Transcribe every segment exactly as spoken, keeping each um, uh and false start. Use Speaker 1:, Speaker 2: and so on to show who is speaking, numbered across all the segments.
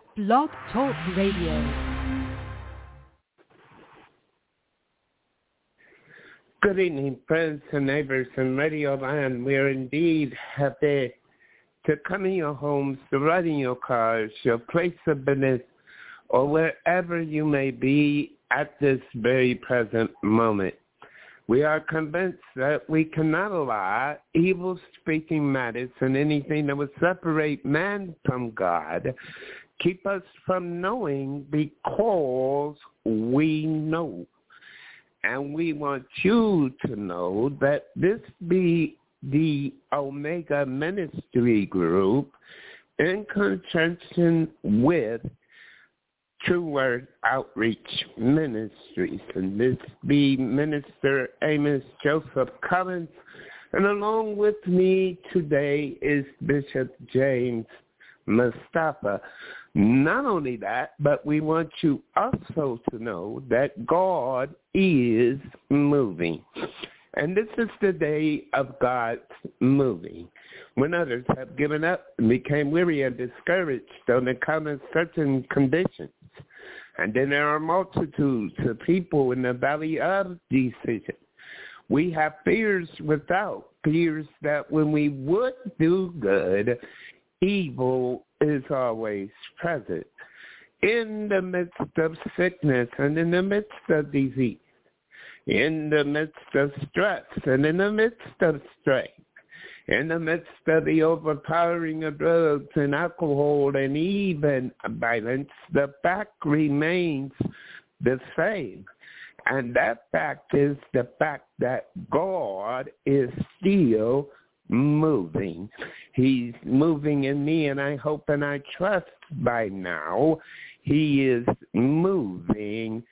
Speaker 1: Blog Talk Radio.
Speaker 2: Good evening, friends and neighbors in Radio Land. We are indeed happy to come in your homes, to ride in your cars, your place of business, or wherever you may be at this very present moment. We are convinced that we cannot allow evil-speaking matters and anything that would separate man from God, keep us from knowing because we know. And we want you to know that this be the Omega Ministry Group in conjunction with True Word Outreach Ministries. And this be Minister Amos Joseph Collins. And along with me today is Bishop James Mustafa. Not only that, but we want you also to know that God is moving. And this is the day of God's moving. When others have given up and became weary and discouraged on account of certain conditions. And then there are multitudes of people in the valley of decision. We have fears without, fears that when we would do good, evil is always present. In the midst of sickness and in the midst of disease, in the midst of stress and in the midst of strength, in the midst of the overpowering of drugs and alcohol and even violence, the fact remains the same. And that fact is the fact that God is still moving. He's moving in me, and I hope and I trust by now he is moving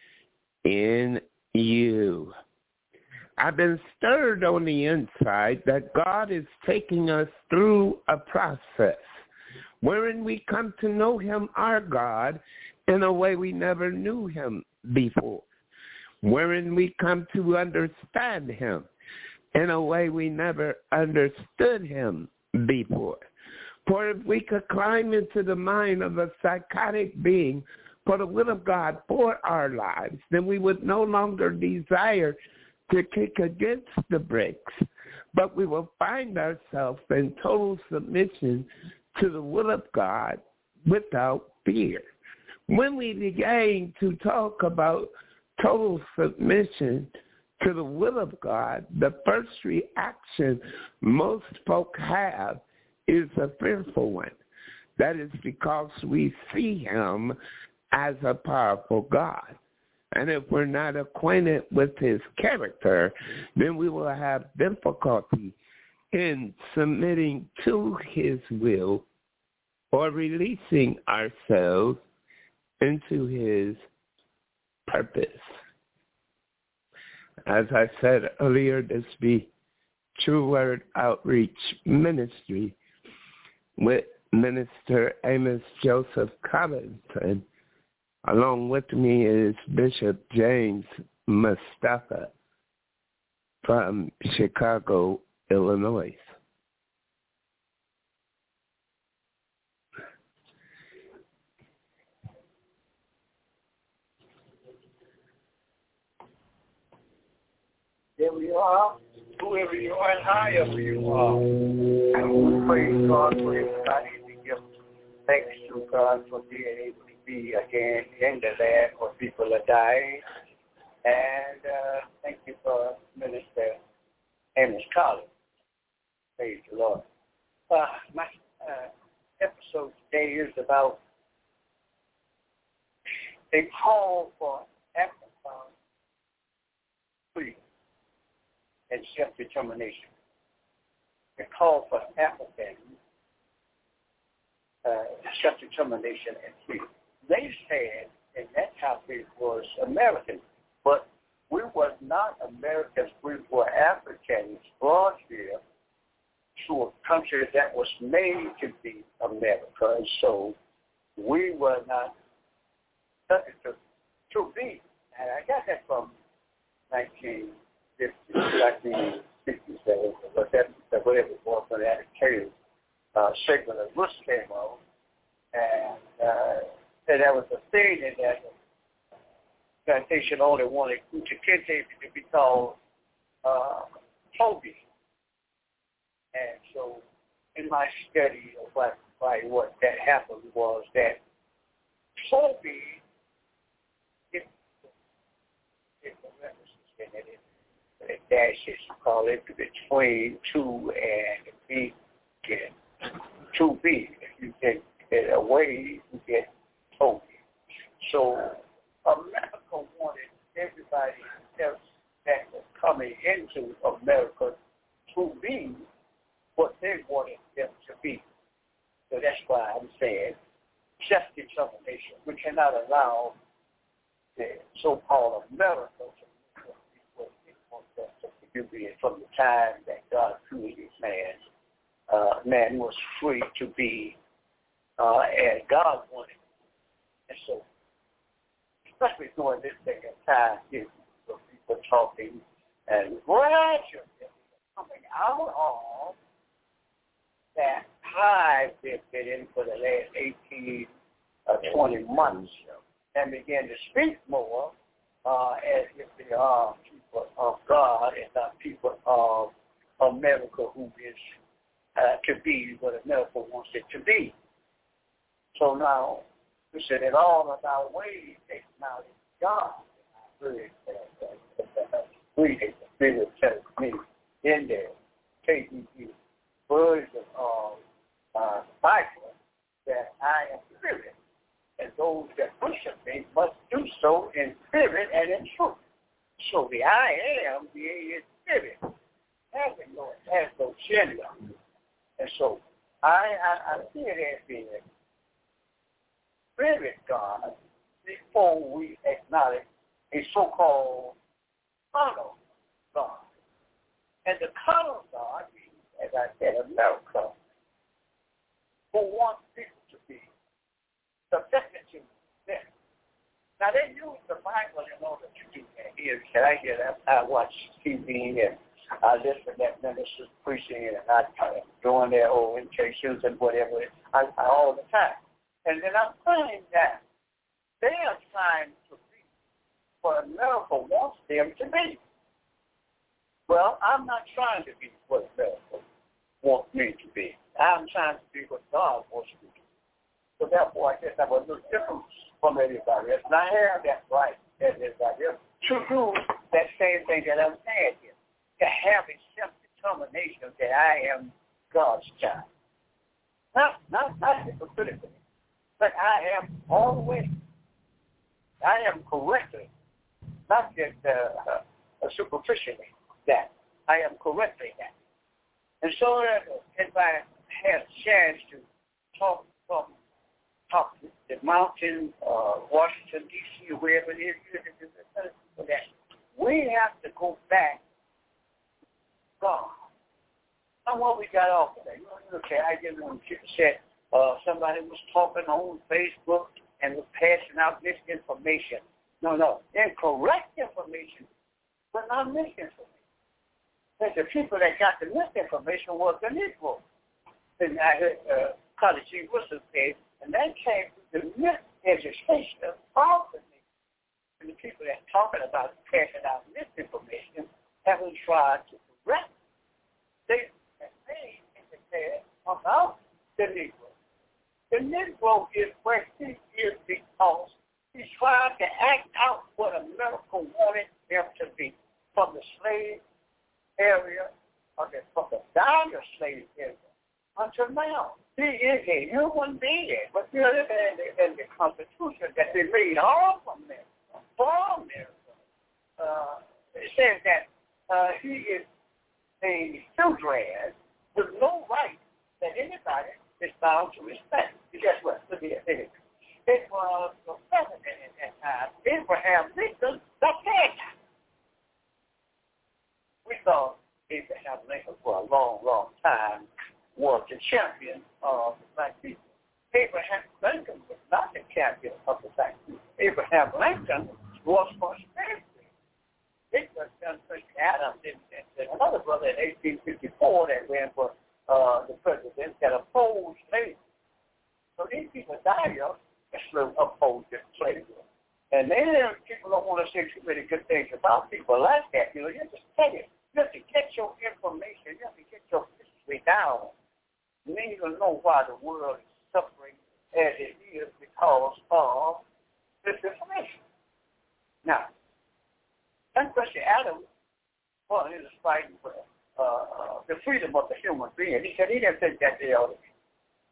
Speaker 2: in you. I've been stirred on the inside that God is taking us through a process wherein we come to know him, our God, in a way we never knew him before, wherein we come to understand him in a way we never understood him before. For if we could climb into the mind of a psychotic being for the will of God for our lives, then we would no longer desire to kick against the bricks, but we will find ourselves in total submission to the will of God without fear. When we begin to talk about total submission to the will of God, the first reaction most folk have is a fearful one. That is because we see him as a powerful God. And if we're not acquainted with his character, then we will have difficulty in submitting to his will or releasing ourselves into his purpose. As I said earlier, this be True Word Outreach Ministry with Minister Amos Joseph Collins. And along with me is Bishop James Mustafa from Chicago, Illinois.
Speaker 3: There we are, whoever you are and however you are. And we praise God for everybody to give thanks to God for being able to be again in the land where people are dying. And uh, thank you for Minister Amos Collins. Praise the Lord. Uh, my uh, episode today is about a call for African freedom and self-determination. The call for African uh, self-determination and freedom. They said, and that topic was American, but we were not Americans. We were Africans brought here to a country that was made to be America, and so we were not subject to, to be. And I got that from nineteen fifty, nineteen sixty-seven, whatever it was, when that came, uh, segment of Bush came on, and uh, that there was a thing that that plantation only wanted Kunta Kinte to be called uh, Toby. And so in my study of what, like what that happened was that Toby, if, if the references in it, it dashes, you call it, between two and B, get two B. If you take it away, you get Toby. So America wanted everybody else that was coming into America to be what they wanted them to be. So that's why I'm saying self-determination. We cannot allow the so-called America to be what they want them to be. From the time that God created man, uh, man was free to be uh, as God wanted. And so, especially during this day of time, you know, people talking and gradually coming out of that high they've been in for the last eighteen, uh, twenty months and begin to speak more uh, as if they are people of God and not people of America who is uh, to be what America wants it to be. So now, we said in all of our ways acknowledge God. Really, reading the Bible tells me in there, taking the version of uh, the Bible, that I am spirit, and those that worship me must do so in spirit and in truth. So the I am, the A is spirit, has no, has no gender. And so I, I, I see it as being spirit God before we acknowledge a so-called carnal God. And the carnal God means, as I said, America, who wants people to be subjected to them. Now, they use the Bible in order to do that. Here, can I hear that? I watch T V and I listen to that ministers preaching and I uh, doing their orientations and whatever, I, I, all the time. And then I'm saying that they are trying to be what America wants them to be. Well, I'm not trying to be what America wants me to be. I'm trying to be what God wants me to be. So therefore, I guess I'm a little different from everybody else. And I have that right as everybody else to do that same thing that I'm saying here, to have a self-determination that I am God's child. Not, not, not hypocritically, but I am all the way. I am correctly, not just uh, uh, superficially that. I am correctly that. And so uh, if I had a chance to talk from talk to the mountain, uh, Washington, D C, or wherever it is, that we have to go back to God. Not what we got off of that. You know, okay, I just want to say uh, somebody was talking on Facebook and was passing out misinformation. No, no, incorrect information, but not misinformation. And the people that got the misinformation was the Negroes. And I heard uh, Carter G. Wilson say, and that came from the miseducation of all the Negroes. And the people that talking about passing out misinformation haven't tried to correct. They they said about the Negro. The Negro is where he is because he tried to act out what America wanted them to be from the slave area, or the, from the dire slave area until now. He is a human being, but you know, in the, in the Constitution that they made all from America, for America, uh, it says that uh, he is a children with no right that anybody is bound to respect. And guess what? Look at it. It was the president at that time, Abraham Lincoln, the king. We thought Abraham Lincoln for a long, long time was the champion of the black people. Abraham Lincoln was not the champion of the black people. Abraham Lincoln was for slavery. It was done for Adams and, and another brother in eighteen fifty-four that ran for uh, the president that opposed slavery. So these people died still uphold this slavery. And then people don't want to say too many good things about people like that. You know, you just tell it. You have to get your information. You have to get your history down. And then you're going to know why the world is suffering as it is because of this information. Now, that question, Adam, well, he was fighting for uh, the freedom of the human being. He said he didn't think that they ought to be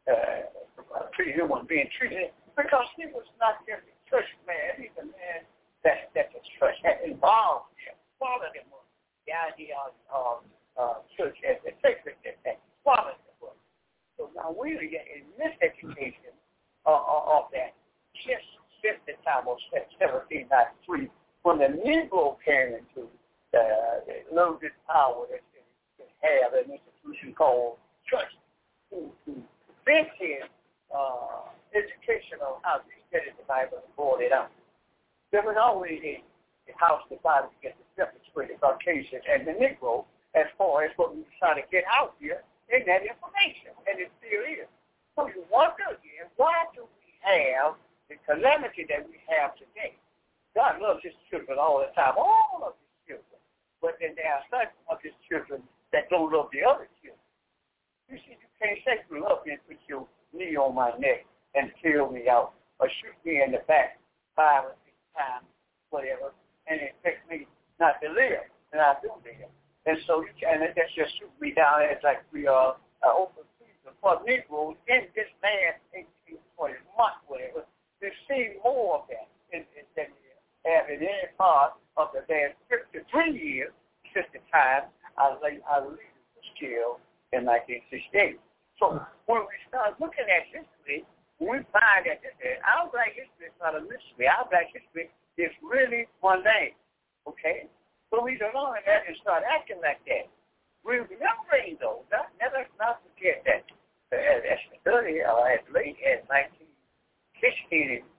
Speaker 3: uh, treat human being treated because he was not just a church man. He's a man that, that the church had involved him, followed him with the idea of uh, uh, church as a sacred thing, followed him with. So now we get a miseducation uh, of that just since the time of seventeen ninety-three when the Negro came into the, the limited power that they have an institution called church to, to prevent his uh, education on how to study the Bible and board it out. There was always a, a house divided against the difference between the Caucasian and the Negro as far as what we try to get out here in that information, and it still is. So you wonder again, why do we have the calamity that we have today? God loves his children all the time, all of his children. But then there are some of his children that don't love the other children. You see, you can't say you love me and put your knee on my neck and kill me out or shoot me in the back five or six times, whatever, and expect me not to live. And I do live. And so you can, and that's just shoot me down as like we are uh, open season for Negroes in this last eighteen, twenty months, whatever, to see more of that in, in, than we have in any part of the last fifty-three years since the time I lay our leader was killed in nineteen sixty-eight. So when we start looking at history, we find that our black history is not a mystery. Our black history is really one thing, okay? So we don't learn that and start acting like that. We're remembering, though, not, never not forget that uh, as early or as late as nineteen sixteen,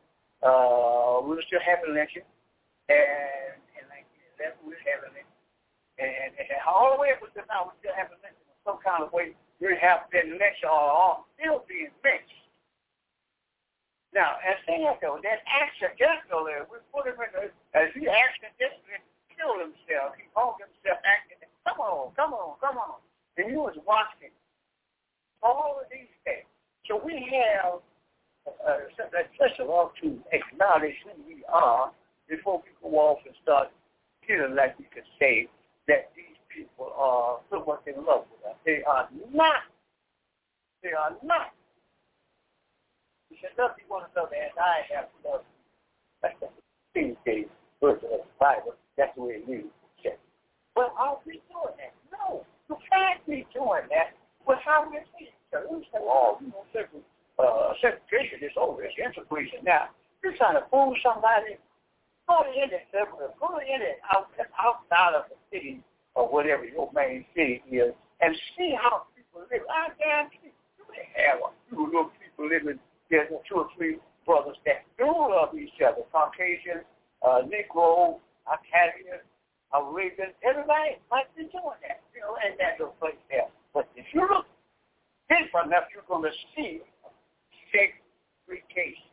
Speaker 3: uh, we were still having lynching, and in nineteen eleven we were having lynching, and, and all the way up until now we're still having lynching in some kind of way. We have been lynched or still being lynched. Now, as saying that, though, that accidental, we put him in the, as he accidentally killed himself, he called himself acting, come on, come on, come on. And he was watching all of these things. So we have uh, just enough to acknowledge who we are before we go off and start feeling like we could say that these people are so much in love with us. They are not. They are not. We should love you one another as I have loved you. That's the thing, verse of the Bible. That's the way it is. Well, are we doing that? No. You can't be doing that with how we see each other. We say, oh, you know, uh, segregation is over. It's integration. Now, you're trying to fool somebody. Go in it, go in it out, outside of the city or whatever your main city is and see how people live. I guarantee you they have a few little people living. There's two or three brothers that do love each other. Caucasian, uh, Negro, Acadian, Arabian, everybody might be doing that, you know, in that little place there. But if you look different enough, you're going to see segregation.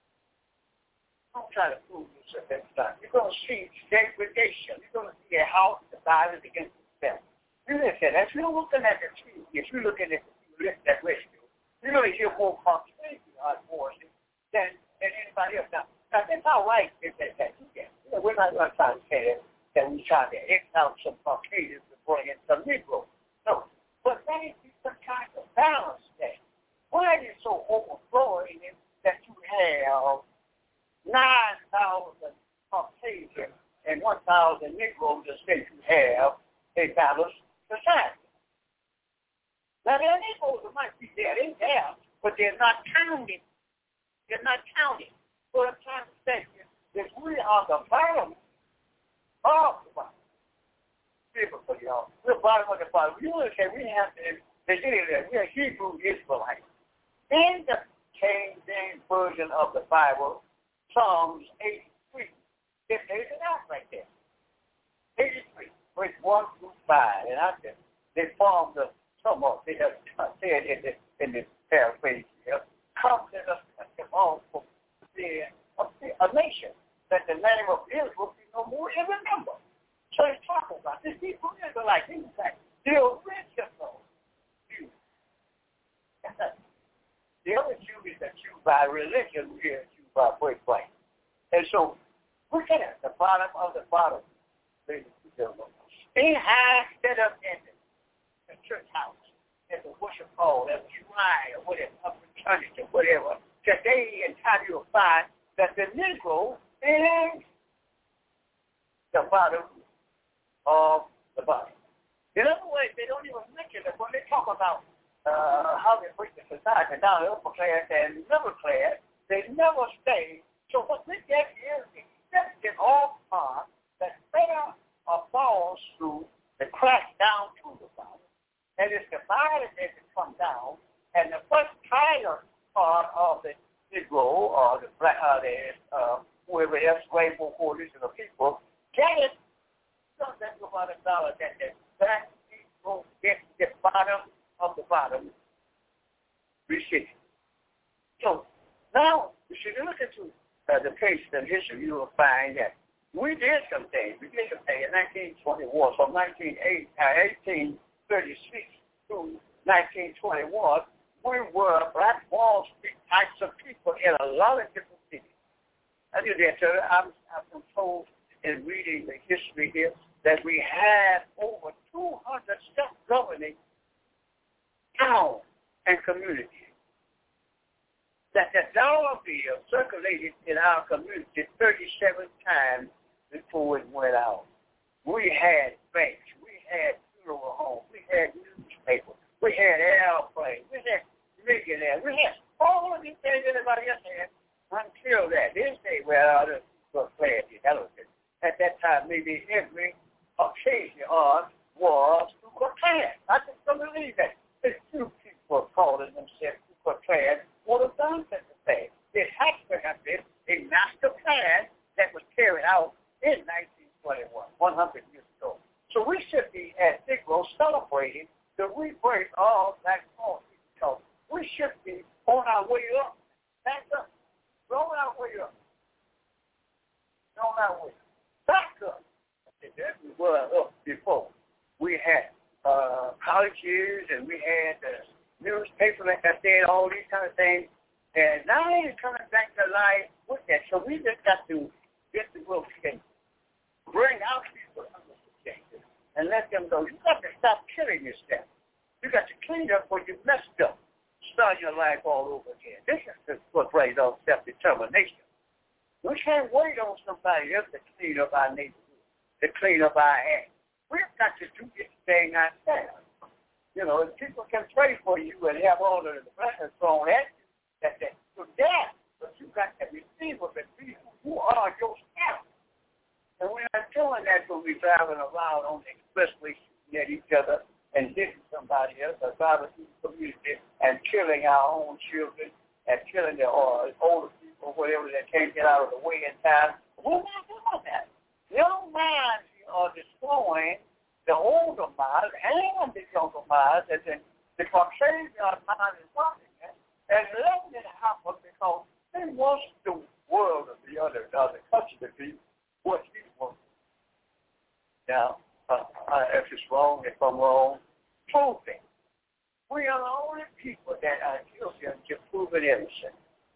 Speaker 3: Don't try to fool yourself every time. You're going to see segregation. You're going to see a house divided against itself. You listen, if you're looking at the tree, if you're looking at the that ratio, you're going to hear more Caucasian voices than, than anybody else. Now, now that's all right if that, that you get. You know, we're not going to try to say that, that we try to X out some Caucasians and bring in some Negroes. No. But that is some kind of balance there. Why is it so overflowing that you have nine thousand Caucasians and one thousand Negroes that say you have a balanced society? Now, there are Negroes that might be there. They're there, but they're not counted. They're not counted. What I'm trying to say is that we are the bottom of the bottom. Typically, y'all. We're the bottom of the bottom. You look at we have to, they say that we are Hebrew Israelites. In the King James Version of the Bible, Psalms eighty-three, it lays it out right there. eighty-three, verse one through five. And I said, they form the Come on, they have said in the, in the paraphrase here, come let us cut them off from a nation, that the name of Israel be no more in remember. So he's talking about this. These Israelites, in fact, the original Jews. The other Jew is a Jew by religion, we are a Jew by birthright. And so, look at it, the bottom of the bottom. Stay high, set up in the church house, as a worship hall, as a shrine, or whatever, a fraternity, or whatever. Today, in time, you'll find that the Negro is the bottom of the bottom. In other words, they don't even mention it when they talk about uh, how they break the society down, the upper class and middle class. They never say. So what we get is the exception all part that better or falls through the crack down to the bottom, and it's divided as it comes down. And the first higher part of the Negro or the black, uh, the uh, whoever else, rainbow coalition of people, get it. So that's about a dollar that the black people get the bottom of the bottom receipt. So now, if you look into uh, the case of history, you will find that we did some things. We did some things in nineteen twenty-one, from nineteen eighteen thirty-six to nineteen twenty-one. We were Black Wall Street types of people in a lot of different cities. I do that, sir. I'm, I've been told in reading the history here that we have over two hundred self-governing towns and communities. That the dollar bill circulated in our community thirty-seven times before it went out. We had banks, we had funeral homes, we had newspapers, we had airplanes, we had millionaires, we had all of these things everybody else had until that. They say, well, the class is elegant. At that time, maybe every occasion on was super class. I just don't believe that. There's two people calling themselves super class. What have done such a thing? It has to have been a master plan that was carried out in nineteen twenty-one, one hundred years ago. So we should be at Negroes celebrating the rebirth of Black Wall Street. So we should be on our way up. Back up. On our way up. On our way up. Back up. We were up before. We had uh, colleges and we had the newspaper, like I said, all these kind of things. And now it's coming back to life with that. So we just got to get the world together. Bring our people under subjection and let them know you got to stop killing yourself. You got to clean up what you messed up. Start your life all over again. This is what brings on self-determination. We can't wait on somebody else to clean up our neighborhood, to clean up our act. We've got to do this thing ourselves. You know, if people can pray for you and have all of the blessings thrown at you, that that's for that. But you got to receive of it. Who are yourself? And we're not doing that when we're driving around on the expressway shooting at each other and hitting somebody else, or driving through the community and killing our own children and killing the uh, older people, whatever, that can't get out of the way in time. We're not doing that. Young minds are destroying the older minds and the younger minds, and then the Caucasian mind is watching it and letting it happen because they want the world of the other, other country to be what he wants. Now, uh, if it's wrong, if I'm wrong, prove it. We are the only people that are guilty until proven innocent.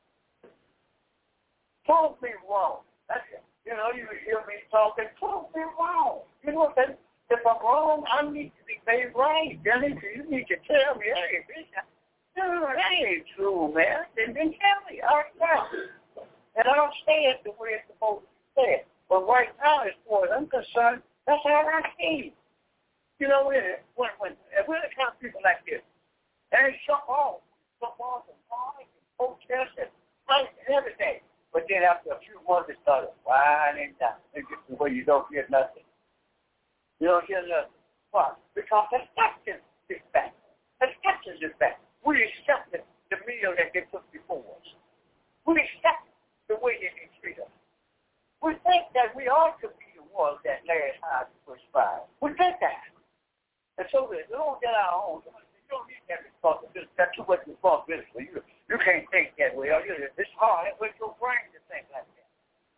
Speaker 3: Prove me wrong. That's it. You know, you hear me talking, prove me wrong. You know what I'm saying? If I'm wrong, I need to be made right. You need to, you need to tell me, hey, bitch, no, that ain't true, man. Then, then tell me. All right, now. And I don't say it the way it's supposed to be said. But right now, as far as I'm concerned, that's how I see. You know, when, when, when if we're the kind of people like this, they shut off, shut off and fight and protest and fight and everything. But then after a few months, it started winding down. It gets to where you don't hear nothing. You don't hear nothing. Why? Because the substance is back. The substance is back. We accepted the meal that they put before us. We accept the way that they treat us. We think that we ought to be the ones that last high to push by. We think that. And so we don't get our own. You don't need that responsibility. That's too much responsibility for you. You can't think that way. It's hard. It's with your brain to think like that.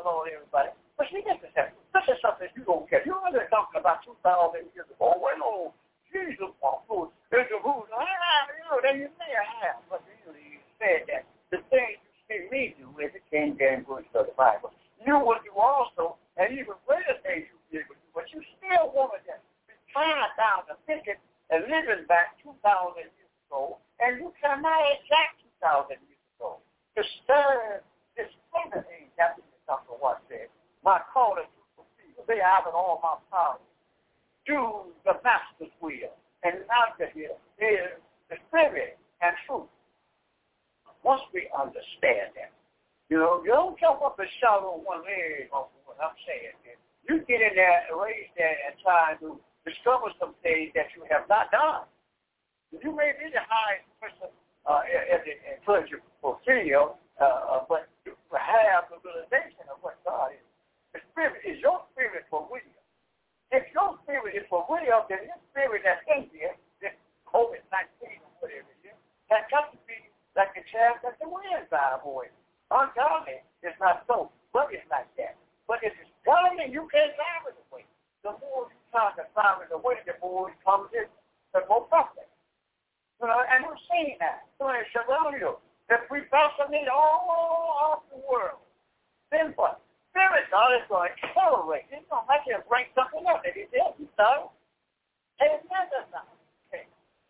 Speaker 3: the Lord, everybody. But see, this is, this is something you don't get. You know, they're talking about two thousand years ago. Well, Jesus walked through. There's a rule. Ah, you know, they may have. But really, he said that the thing you see me do is it came down good to the Bible. You would do also, and even greater things you did with you, but you still wanted to be tied down to thinking and living back two thousand years ago, and you cannot exact two thousand years ago. To serve this flavor thing, that's what Doctor Watt said. My call is to fulfill. They have it all my power. Do the master's will. And after here is the spirit and truth. Once we understand that, you know, you don't jump up and shout on one leg off of what I'm saying. You get in there, raise there, and try to discover some things that you have not done. You may be the highest person uh, in the clergy fulfill, uh, but you have the realization of what God is. The spirit is your spirit for real. If your spirit is for real, then this spirit that's in here, this COVID nineteen or whatever it is, has got to be like a chaff that the wind by, boy. Ungodly is not so, but it's like that. But if it's godly, you can't drive it away. The more you try to drive it away, the more it comes in, the more profit. You know, and we're seeing that. So in Shalom, if we fascinate all of the world, then what? Spirit God is going to accelerate. He's going to make you bring something up that he did. So, and it never not. Okay.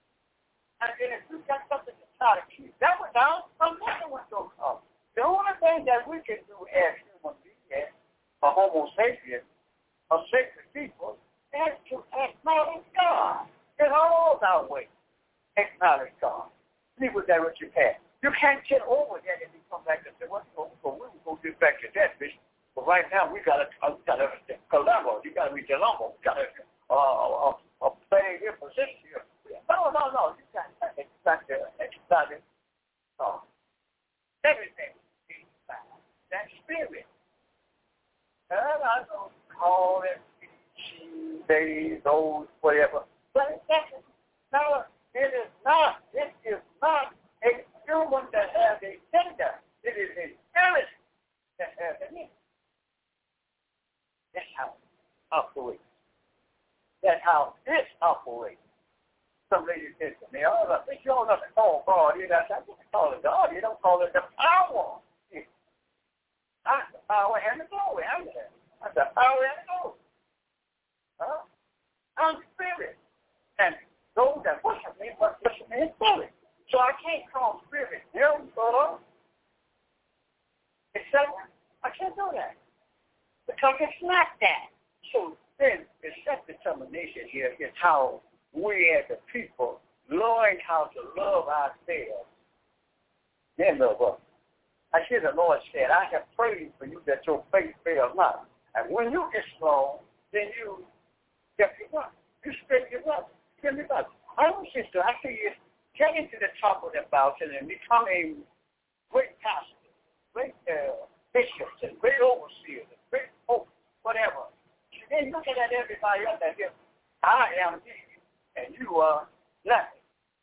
Speaker 3: And then if you've got something to try to keep that one down, another one will come. The only thing that we can do as human beings, a Homo sapiens, a sacred people, is to acknowledge God in all our ways. Acknowledge God. Leave with that what you have. You can't get over that if you come back and say, well, we're going to get back to that, bitch. But right now, we got to, uh, we got to, Colombo, you got to be Colombo, we got to, uh, uh, uh, play your position here. No, no, no, you got to, you got to, you got to, uh, everything is found. That spirit. And I don't call it she, they, those, whatever. But that's no, it is not, it is not a human that has a gender. It is a spirit that has a name. That's how it operates. That's how this operates. Some lady said to me, oh, look, you don't have to call God. You don't have to call it God. You don't call it the power. That's the power and the glory. That's the power and the glory. Huh? I'm spirit. And those that worship me, worship me in spirit. So I can't call spirit him, brother. Et cetera. I can't do that. Because it's not that. So then the self-determination here is how we as a people learn how to love ourselves. Then love us. I hear the Lord said, I have prayed for you that your faith fails not. And when you get strong, then you get your brother. You spend your brother. Give your brother. I don't sister, I see you getting to the top of the mountain and becoming great pastors, great uh, bishops, and great overseers, and great folks, whatever. Then looking at everybody else and say, I am Jesus, and you are nothing.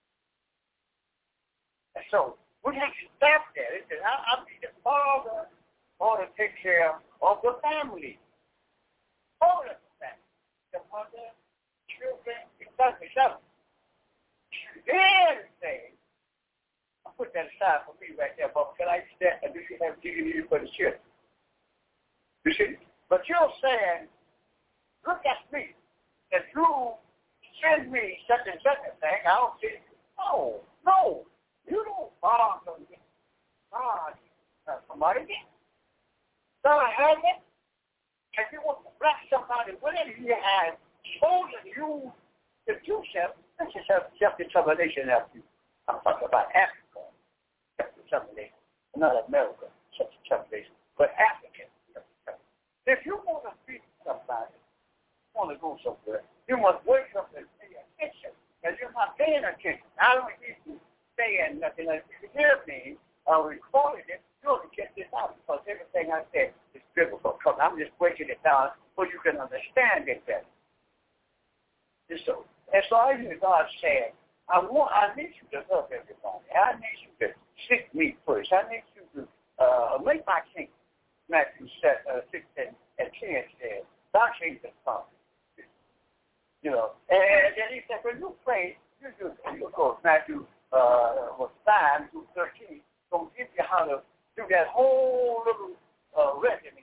Speaker 3: And so we have to stop that. It says, I'll be the father or to take care of the family. All of the family. The mother, children, et cetera, et cetera. Then say, I'll put that aside for me right there, but can I stand and do you have dignity for the children? You see? But you're saying, look at me. If you send me such and such a thing, I don't see it. No, no. You don't bother me. God, uh, somebody did. God has it. If you want to bless somebody with it, he has chosen you to do so. This is self-determination of you. I'm talking about Africa. Self-determination. Not America. Self-determination. But African. If you want to feed somebody, you want to go somewhere, you must wake up and pay attention. Because you're not paying attention. I don't need you saying nothing. If you hear me or recording it, you'll get this out because everything I said is biblical. Because I'm just breaking it down so you can understand it better. And so, as long as God said, I want, I need you to love everybody. I need you to seek me first. I need you to uh, make my kingdom. Matthew six and ten says, thy kingdom come. You know, and then he said, when you pray, you do, of course, Matthew uh, was five through thirteen, going to teach you how to do that whole little uh, regimen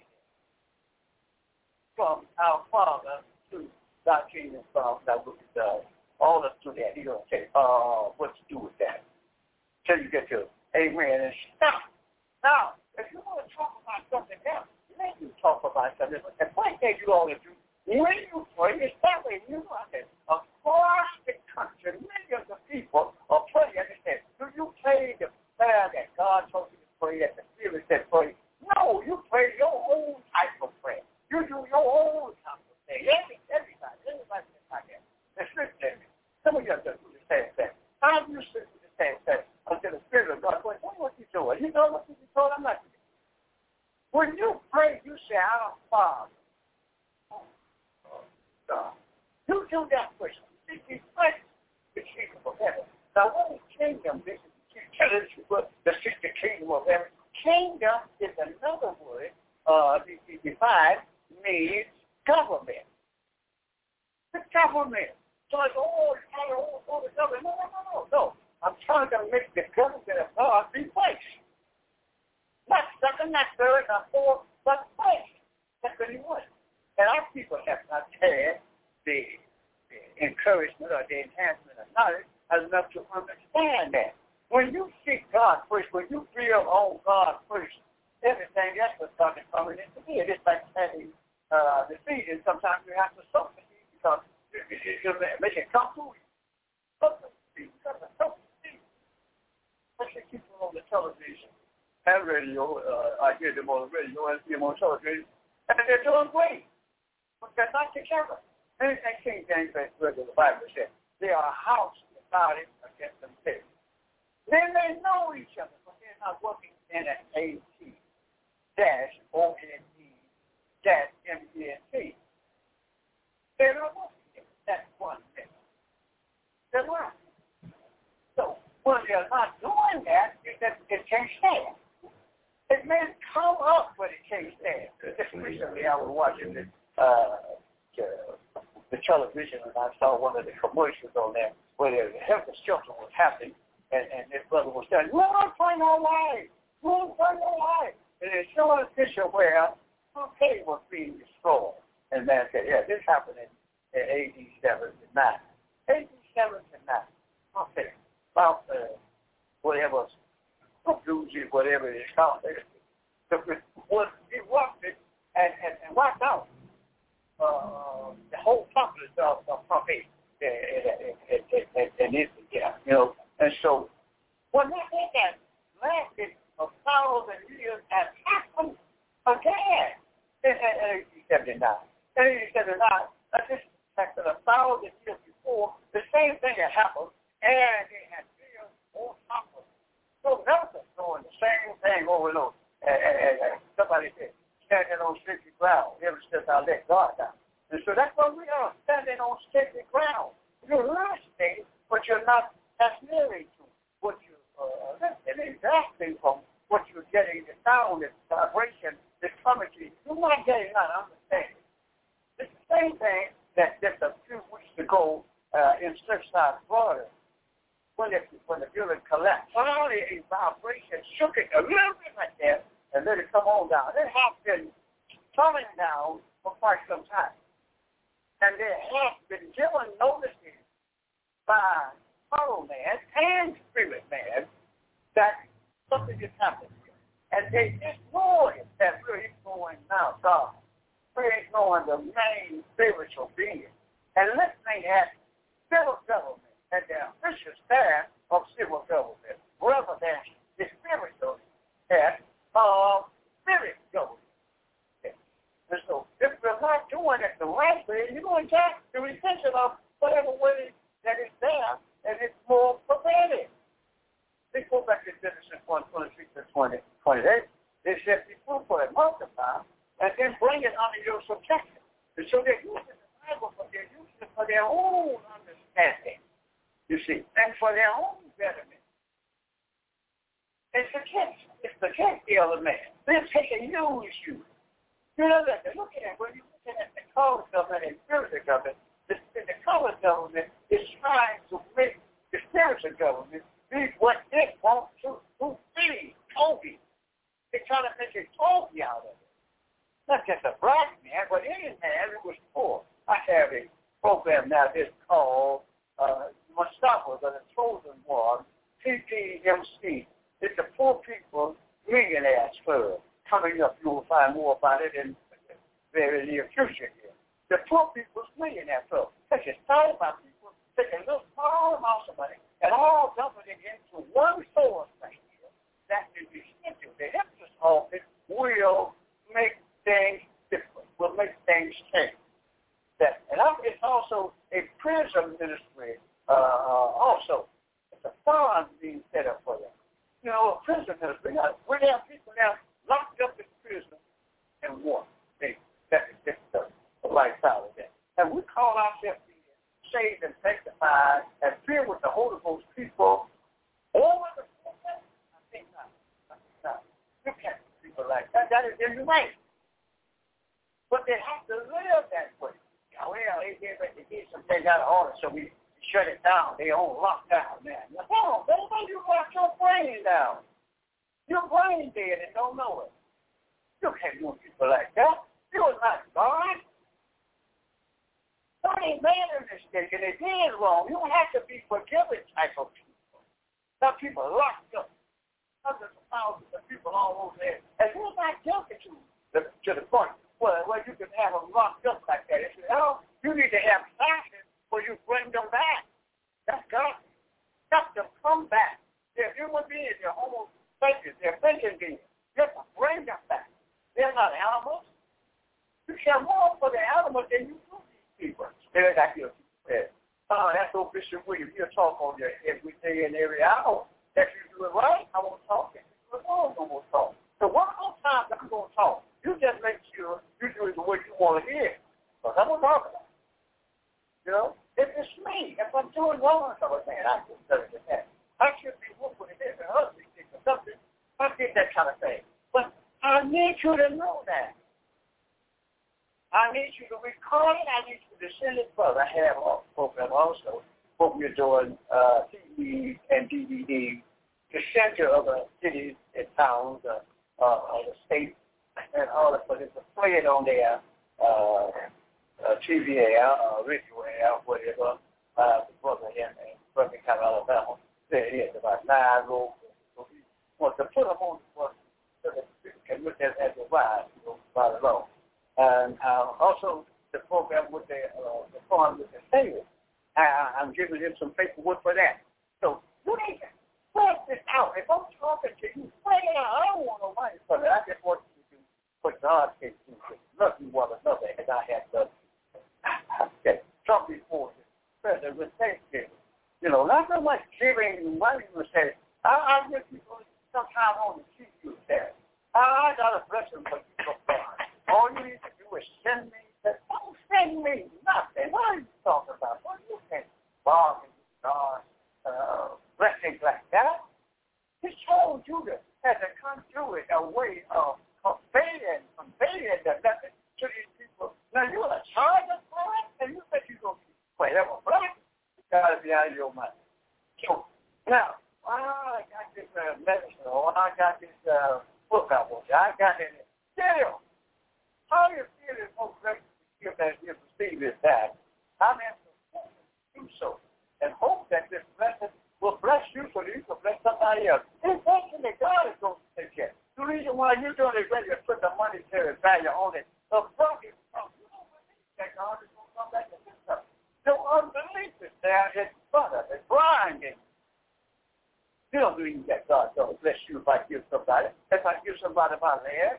Speaker 3: from our Father to thy kingdom come, that which is uh, all us to that. He's going to tell you uh, what to do with that. Till you get to amen and stop. Now, if you want to talk about something else, let you talk about something else. And one thing you always do, when you pray, it's that way. You know, I said, across the country, millions of people are praying. And they say, do you pray the prayer that God told you to pray, that the Spirit said pray? No, you pray your own type of prayer. You do your own type of prayer. Every, everybody, everybody is like that. It's written. Some of you just do the same thing. How do you sit with the same thing until the Spirit of God goes, what are you doing? You know what you told? I'm not doing. When you pray, you say, our Father. God. You do that first. This is first the kingdom of heaven. Now, what is kingdom? This is the the kingdom of heaven. Kingdom is another word. Uh, defined means government. The government. So it's all kind of all the government. No, no, no, no, no. I'm trying to make the government of God be placed. Not second, not third, not fourth, but placed. That's what he wants. And our people have not had the, the encouragement or the enhancement of knowledge enough to understand that. When you seek God first, when you feel on God first, everything else will start coming into being. It's like having uh, the seed, and sometimes you have to sow the seed because it'll make it come to you. Sow the seed, sow the seed. Especially people on the television and radio. Uh, I hear them on the radio and see them on television, and they're doing great. But they're not together. And King James, the Bible says, they are a house divided against themselves. Then they know each other, but they're not working in an A T dash O N E dash M E N T. They're not working. That's one thing. They're not. So when they're not doing that, it, it can't stand. It may come up, but it can't stand. Just recently, I was watching this. Uh, uh, the television, and I saw one of the commercials on there where the helpless children was happening, and, and this brother was saying, "We're not playing our lives. We're not playing our lives." And it's showing a picture where okay was being destroyed. And man said, "Yeah, this happened in, in A D seven to nine. A D seven to nine. Okay, about uh, whatever, whatever it is called. It was it was it and and, and wiped out." Uh, the whole populace of, of Pompeii and, and, and, and yeah, you know, and so when that thing that lasted a thousand years has happened again in eighteen seventy-nine. In eighteen seventy-nine, this happened a thousand years before. The same thing had happened, and it had built on top of it. So Nelson doing the same thing over and over. And, and, and, and somebody said, standing on shaky ground. Ever since I let God down. And so that's what we are, standing on shaky ground. You're listening, but you're not adhering to what you uh, listening exactly from what you're getting, the sound, the vibration that's coming to you. You're not getting that understanding. It's the same thing that just a few weeks ago uh, in Surfside, Florida, when the, when the building collapsed. Finally, a vibration shook it a little bit like that, and let it come on down. It has been coming down for quite some time. And there has been given notices by carnal man and spirit man that something is happening. And they ignore it. That we're ignoring now God. We're ignoring the main spiritual being. And listening at civil government and the official staff of civil government, wherever that is spiritual staff, of spirit government. And so if we're not doing it the right way, you're going to get the retention of whatever way that is there, and it's more pervaded. Let's go back to Genesis one, twenty-six and twenty, twenty-eight. They said, be fruitful and multiply, and then bring it under your subjection. And so they're using the Bible, but they're using it for their own understanding, you see, and for their own betterment. It's the can't, it's the can't the other man. They're taking use you. You know that they're looking at when you're looking at the color government and spiritual government. The, the color government is trying to make the spiritual government be what it wants to, to be. Toby. They're trying to make a Toby out of it. Not just a black man, but any man who was poor. I have a program now that's called uh, Mustafa, the Chosen One, P P M C. It's a Poor People Millionaires Club. Coming up, you will find more about it in the very near future here. The Poor People's Millionaire Club. Because it's started by people taking little small amounts of money and all dumping it into one source right here. That is expensive. The interest of it will make things different, will make things change. That, and it's also a prison ministry uh, also. It's a fund being set up for them. You know, a prison ministry. Now, we have people now locked up in prison and war. They, that is just the, the lifestyle of that. And we call ourselves being saved and sanctified and filled with the Holy Ghost people over the planet. I think not. I think not. You can't do people like that. That is inhumane. But they have to live that way. Well, they did, they did some things out of order, so we shut it down. They all locked down, man. No, baby, you locked your brain down. Your brain dead and don't know it. You can't do people like that. You're not God. God ain't made a mistake, and they did wrong. You don't have to be forgiving type of people. Some people locked up. Hundreds of thousands of people all over there. And you're not guilty to the, to the point. Well, well, you can have them locked up like that. It's, oh, you need to have passion where you bring them back. That's God. Got to come back. They're human beings. They're homo sapiens. They're thinking beings. You have to bring them back. They're not animals. You care more for the animals than you do these people. They're like you said. Oh, that's so Bishop Williams. He'll talk on you every day and every hour. If you do it right, I won't talk. If you do it wrong, I won't talk. So one more time, I'm going to talk. You just make sure you do it the way you want to hear. Because I'm a talker. You know? If it's me, if I'm doing wrong, I'm saying, I can tell you that. I should be whooping it in and ugly or something. I get that kind of thing. But I need you to know that. I need you to record it. I need you to send it further. I have a program also. What we're doing, uh, T V and D V D, the center of the cities and towns, uh, uh, of the state, and all that, but it's a play it on their uh, uh, T V air, uh, radio air, whatever, uh, the brother in, in Birmingham, Alabama. There it is, about nine rows. So he wants to put them on the bus so that people can look at it as a ride, you know, right along. And uh, also the program with the, uh, the fund with the singers. I, I'm giving them some paperwork for that. So you need to spread this out. If I'm talking to you, spread it out. I don't want no money for that. I just want you to do what God can do. Love you one another as I have done. Okay. Some before this president with Thanksgiving. You know, not so much giving money to say, I, I give people sometime on the T V there. I, I got a blessing for you from God. All you need to do is send me that. Don't send me nothing. What are you talking about? What do you think? Bargain, God, uh, blessings like that. He told you to have to conduit a way of conveying, conveying the message to these people. Now you're a charge of black, and you think you're going to be whatever black. You got to be out of your mind. So now, oh, I got this uh, medicine, or I got this uh, book I want you. I got it. Still, how you feel is most great to give that you receive it back. I'm asking you to do so, and hope that this blessing will bless you so that you can bless somebody else. It's something that God is going to take care. The reason why you're doing it, ready to put the monetary value on it, the broken stuff, you don't believe that God is going to come back and do something. The unbelief is there, it's butter, it's blinding. You don't believe that God is going to bless you if I give somebody. If I give somebody my land,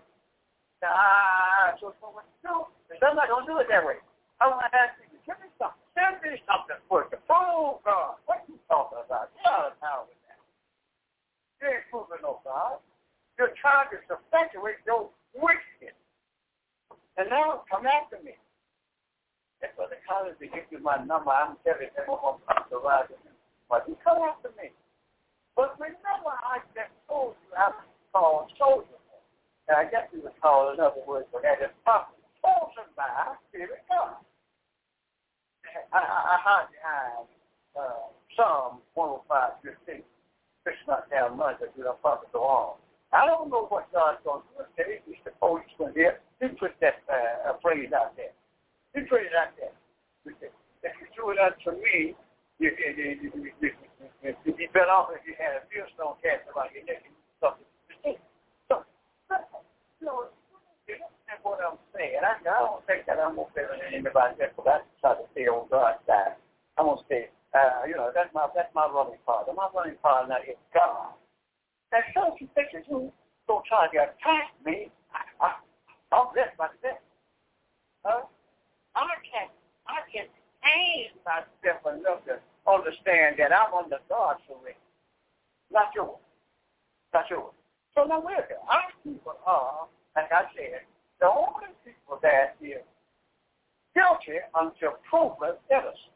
Speaker 3: nah, so what you do is I'm not going to do it that way. I want to ask you, give me something. Send me something for you. Oh, God, what are you talking about? You're out of town with that. You ain't proving no God. You're trying to perpetuate your wickedness. And now come after me. That's what the college to give you my number. I'm telling you, I'm going to rise with you. But you come after me. But remember, I just told you I was called soldier. Now, I guess you would call another word for that. It's chosen by Spirit God. I, I, I hide behind uh, Psalm one oh five, fifteen. It's not down much if you don't probably go on. I don't know what God's going to do today. He's the policeman here. He put that uh, phrase out there. He put it out there. If you do it unto me, you, you, you, you, you, you, you, you'd be better off if you had a millstone cast around your neck and something. So, you know, that's what I'm saying. I, I don't think that I'm going to say anybody else, but I try to stay on God's side. I'm going to say, uh, you know, that's my that's my running partner. My running partner is God. And so if you think that you don't try to attack me, I, I, I'm blessed by that. Huh? I can't, I can change myself enough to understand that I'm under God's surrender. Not yours. Not yours. So now where are our people are, like I said, the only people that is guilty until proven innocent.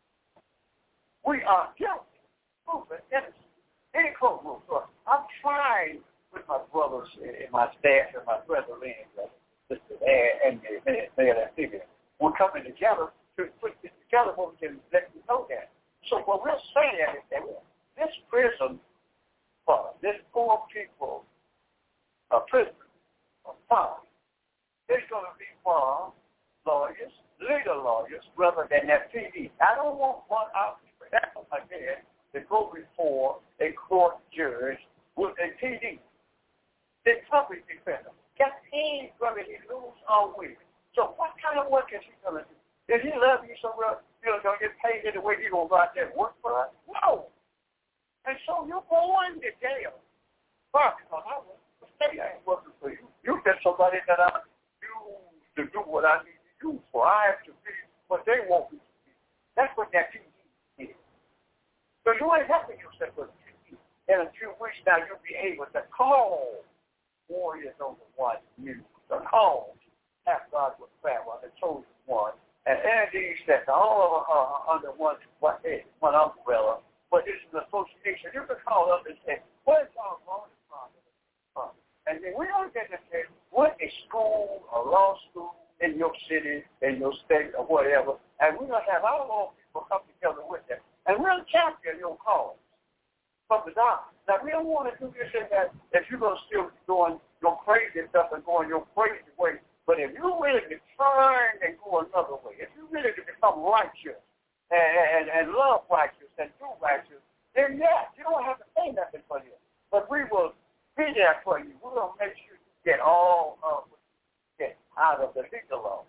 Speaker 3: We are guilty, proven innocent. Any courtroom. So I'm trying with my brothers and my staff and my brethren and and the figure. We're coming together to put this together so we can let you know that. So what we're saying is that this prison for this poor people, a prison, a farm, is going to be for lawyers, legal lawyers, rather than that P D. I don't want one out again to go before a court judge with a P D. The public defender. Guess he ain't going to lose all week. So what kind of work is he going to do? If he love you so well, you're going to get paid in the way you're going to go out there and work for us? No. And so you're going to jail. Why? Because I ain't working for you. You get somebody that I use to do what I need to use for. I have to be what they want me to be. That's what that P D is. So you ain't helping yourself with P D. In a few weeks now, you'll be able to call warriors on the one you the call. Have God with family, the chosen one. And entities that all are under one one head, one umbrella. But this is an association. You can call up and say, what is our going from? And then we don't get to say, what is school or law school in your city, in your state, or whatever. And we're going to have our own people come together with them. And we'll champion your cause from the down. Now, we don't want to do this in that if you're going to still be doing your crazy stuff and going your crazy way. But if you're willing to turn and go another way, if you're willing to become righteous and, and, and love righteous and do righteous, then yes, you don't have to say nothing for you. But we will be there for you. We're going to make sure you get all of what you get out of the legal law.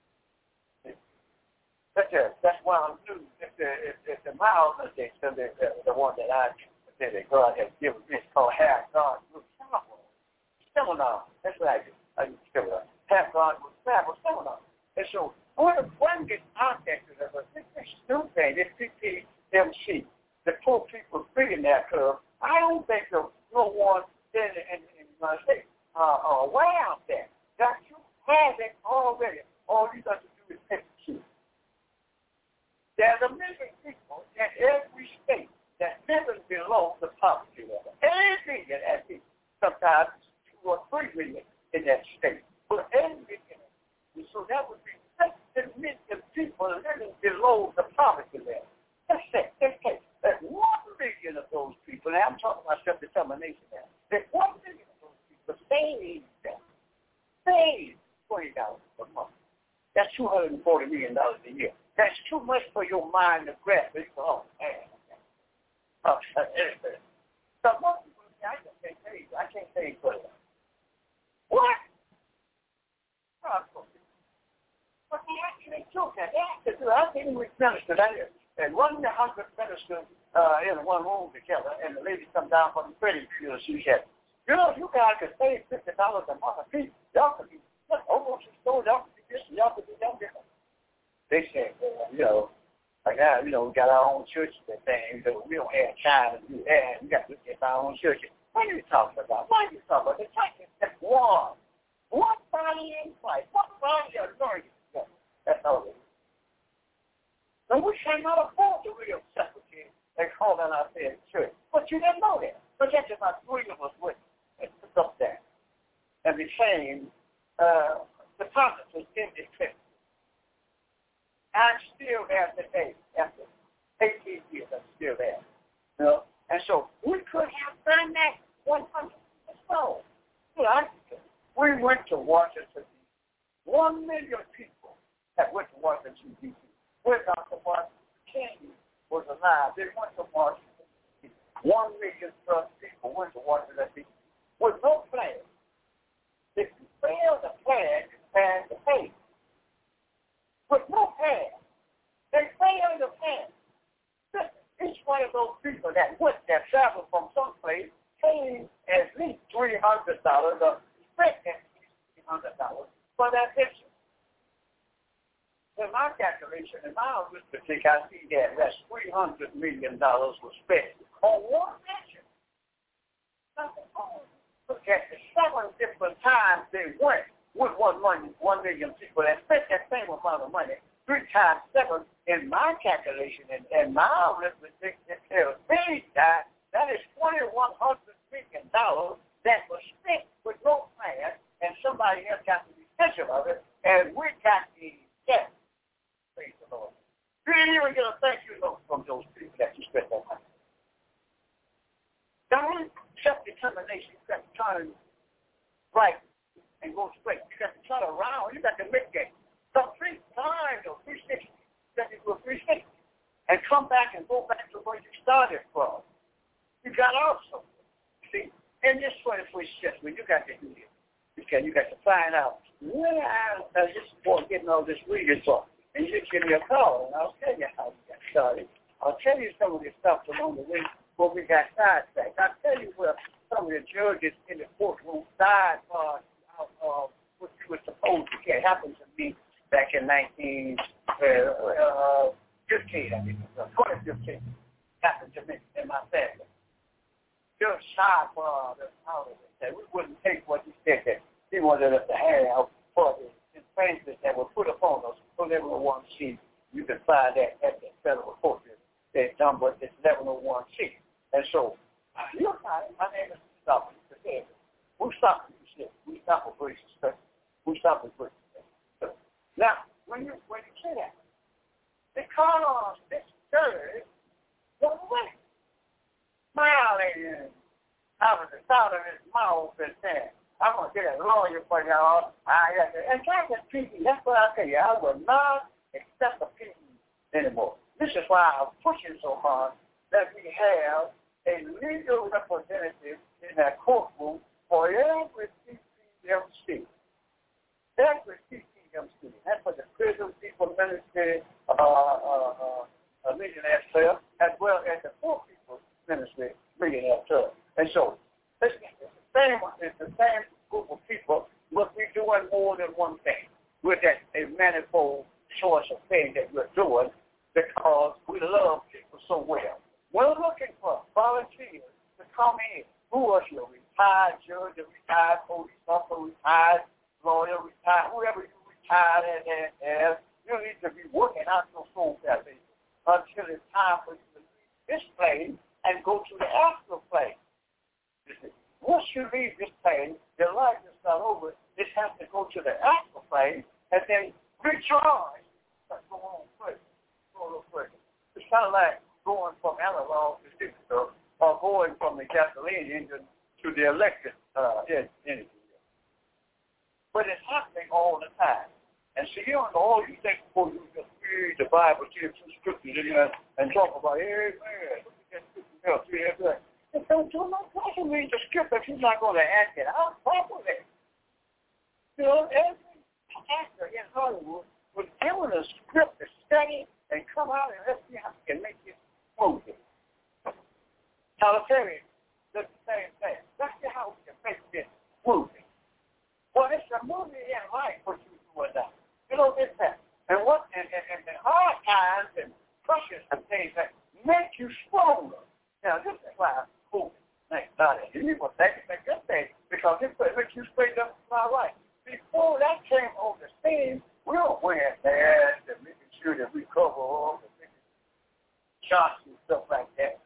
Speaker 3: That's, a, that's why I'm new. It's the, it's, it's the mild addiction, the, the, the one that I that God has given me. It's called Half God with Travel. Seminar. That's what I do. I do seminar. Half God with Travel Seminar. And so when one gets out there to them, this is new thing, this P T M C, the poor people figuring that curve, I don't think there's no one in the United States uh, are aware of that. That you have it already. All you got to do is take the key. There's a million people in every state that live below the poverty level. Every million at least. Sometimes two or three million in that state. But every million. And so that would be sixty million people living below the poverty level. That's it. That's it. That's one million of those people. Now I'm talking about self-determination now. There's one million of those people save them. Save twenty dollars a month. That's two hundred forty million dollars a year. That's too much for your mind to grasp. It's oh, man. Oh, so most people say, I just can't pay you. I can't pay you for that. What? Oh, but they actually took that. They actually do. I think we ministered that. And one hundred ministers uh, in one room together, and the lady come down from the credit bureau. She said, you know, you guys could save fifty dollars a month a piece. Y'all could be, look, almost store, y'all could do this, and y'all could do that different. They said, well, you know, like now, you know, we got our own churches and things, so we don't have time to do that. We got to get our own churches. What are you talking about? What are you talking about? The church is just one. One body in Christ. One body of learning. That's all it is. So we cannot afford to real separate they called on out there in church. But you didn't know that. But that's about three of us went and took up there and became uh, depositors in this church. I'm still there today after eighteen years. I'm still there. You know? And so we could have done that one hundred percent. You know, we went to Washington, D C. One million people that went to Washington, D C. When Doctor Martin King was alive, they went to Washington, D C. One million plus people went to Washington, D C with no plan. If you fail the plan, you plan the pay. With no plan. They failed the plan. Each one of those people that went there, traveled from someplace, paid at least three hundred dollars or spent at least three hundred dollars for that picture. In my calculation, in my arithmetic, I see that that's three hundred million dollars was spent on one picture. Look at the seven different times they went with one money, one million people that spent that same amount of money. Three times seven in my calculation and, and my arithmetic, it tells me that that is twenty-one hundred million dollars that was spent with no plan, and somebody else got the decision of it, and we got the debt. Praise the Lord. You didn't even get a thank you note from those people that you spent that money. Don't self-determination. You got to turn right and go straight. You got to turn around. You got to make that. So three times or three sixty, that is a three sixty, and come back and go back to where you started from. You got off something. See, in this twenty-first century, you got to do this. Okay, you got to find out where I uh, just before getting all this reading talk, and you just give me a call, and I'll tell you how we got started. I'll tell you some of the stuff along the way where we got sidetracked. I'll tell you where some of the judges in the courtroom sidebarred out of what you were supposed to get. Happened to me back in nineteen fifteen, I think, twenty fifteen, happened to me in my family. Just sidebar the how that we wouldn't take what he said that he wanted us to have for the infringements that were put upon us. So eleven oh one C, you can find that at the federal court. That number is eleven oh one C. And so, you'll find it. My name is Mustafa. Mustafa, you said. Mustafa Gracious. Mustafa Gracious. Now, when you when you say that, because this church was away, smiling out of the side of his mouth and saying, "I'm gonna get a lawyer for y'all." I got to, and that's a P D. That's what I tell you. I will not accept a P D anymore. This is why I'm pushing so hard that we have a legal representative in that courtroom for every C P M C. Every C P M C. That's for the prison people ministry, uh, uh, uh, millionaire club, as well as the poor people ministry, millionaire club. And so, it's the same, it's the same group of people, but we're doing more than one thing. We're that a manifold choice of things that we're doing because we love people so well. We're looking for volunteers to come in. Who are you? A retired judge, a retired police officer, retired lawyer, retired, whoever you retired and, and, and you need to be working out your soul salvation until it's time for you to leave this plane and go to the astral plane. Once you leave this plane, your life is not over. It has to go to the astral plane and then recharge. Let's go on quick. Go a little quick. It's kind of like going from analog to digital or going from the gasoline engine to the electric uh, energy. But it's happening all the time. And so you don't know all you think before you just read the Bible, see the two scriptures in there, and talk about, hey, man, look at that scripture, see that. And so, do not try to read the script if you're not going to act it out properly. You know, every actor in Hollywood was given a script to study and come out and let's see how we can make it movie. Tyler Perry does the same thing. Let's see how we can make this movie. Well, it's a movie in life what you do with that. You know, it's that. And what and, and, and the hard times and pressures and things that make you stronger. Now, this is why I'm cool. Thank God. You need to thank you, good thing, because it makes you straight up to my right. Before that came on the scene, we were wearing masks and making sure that we cover all the shots and stuff like that.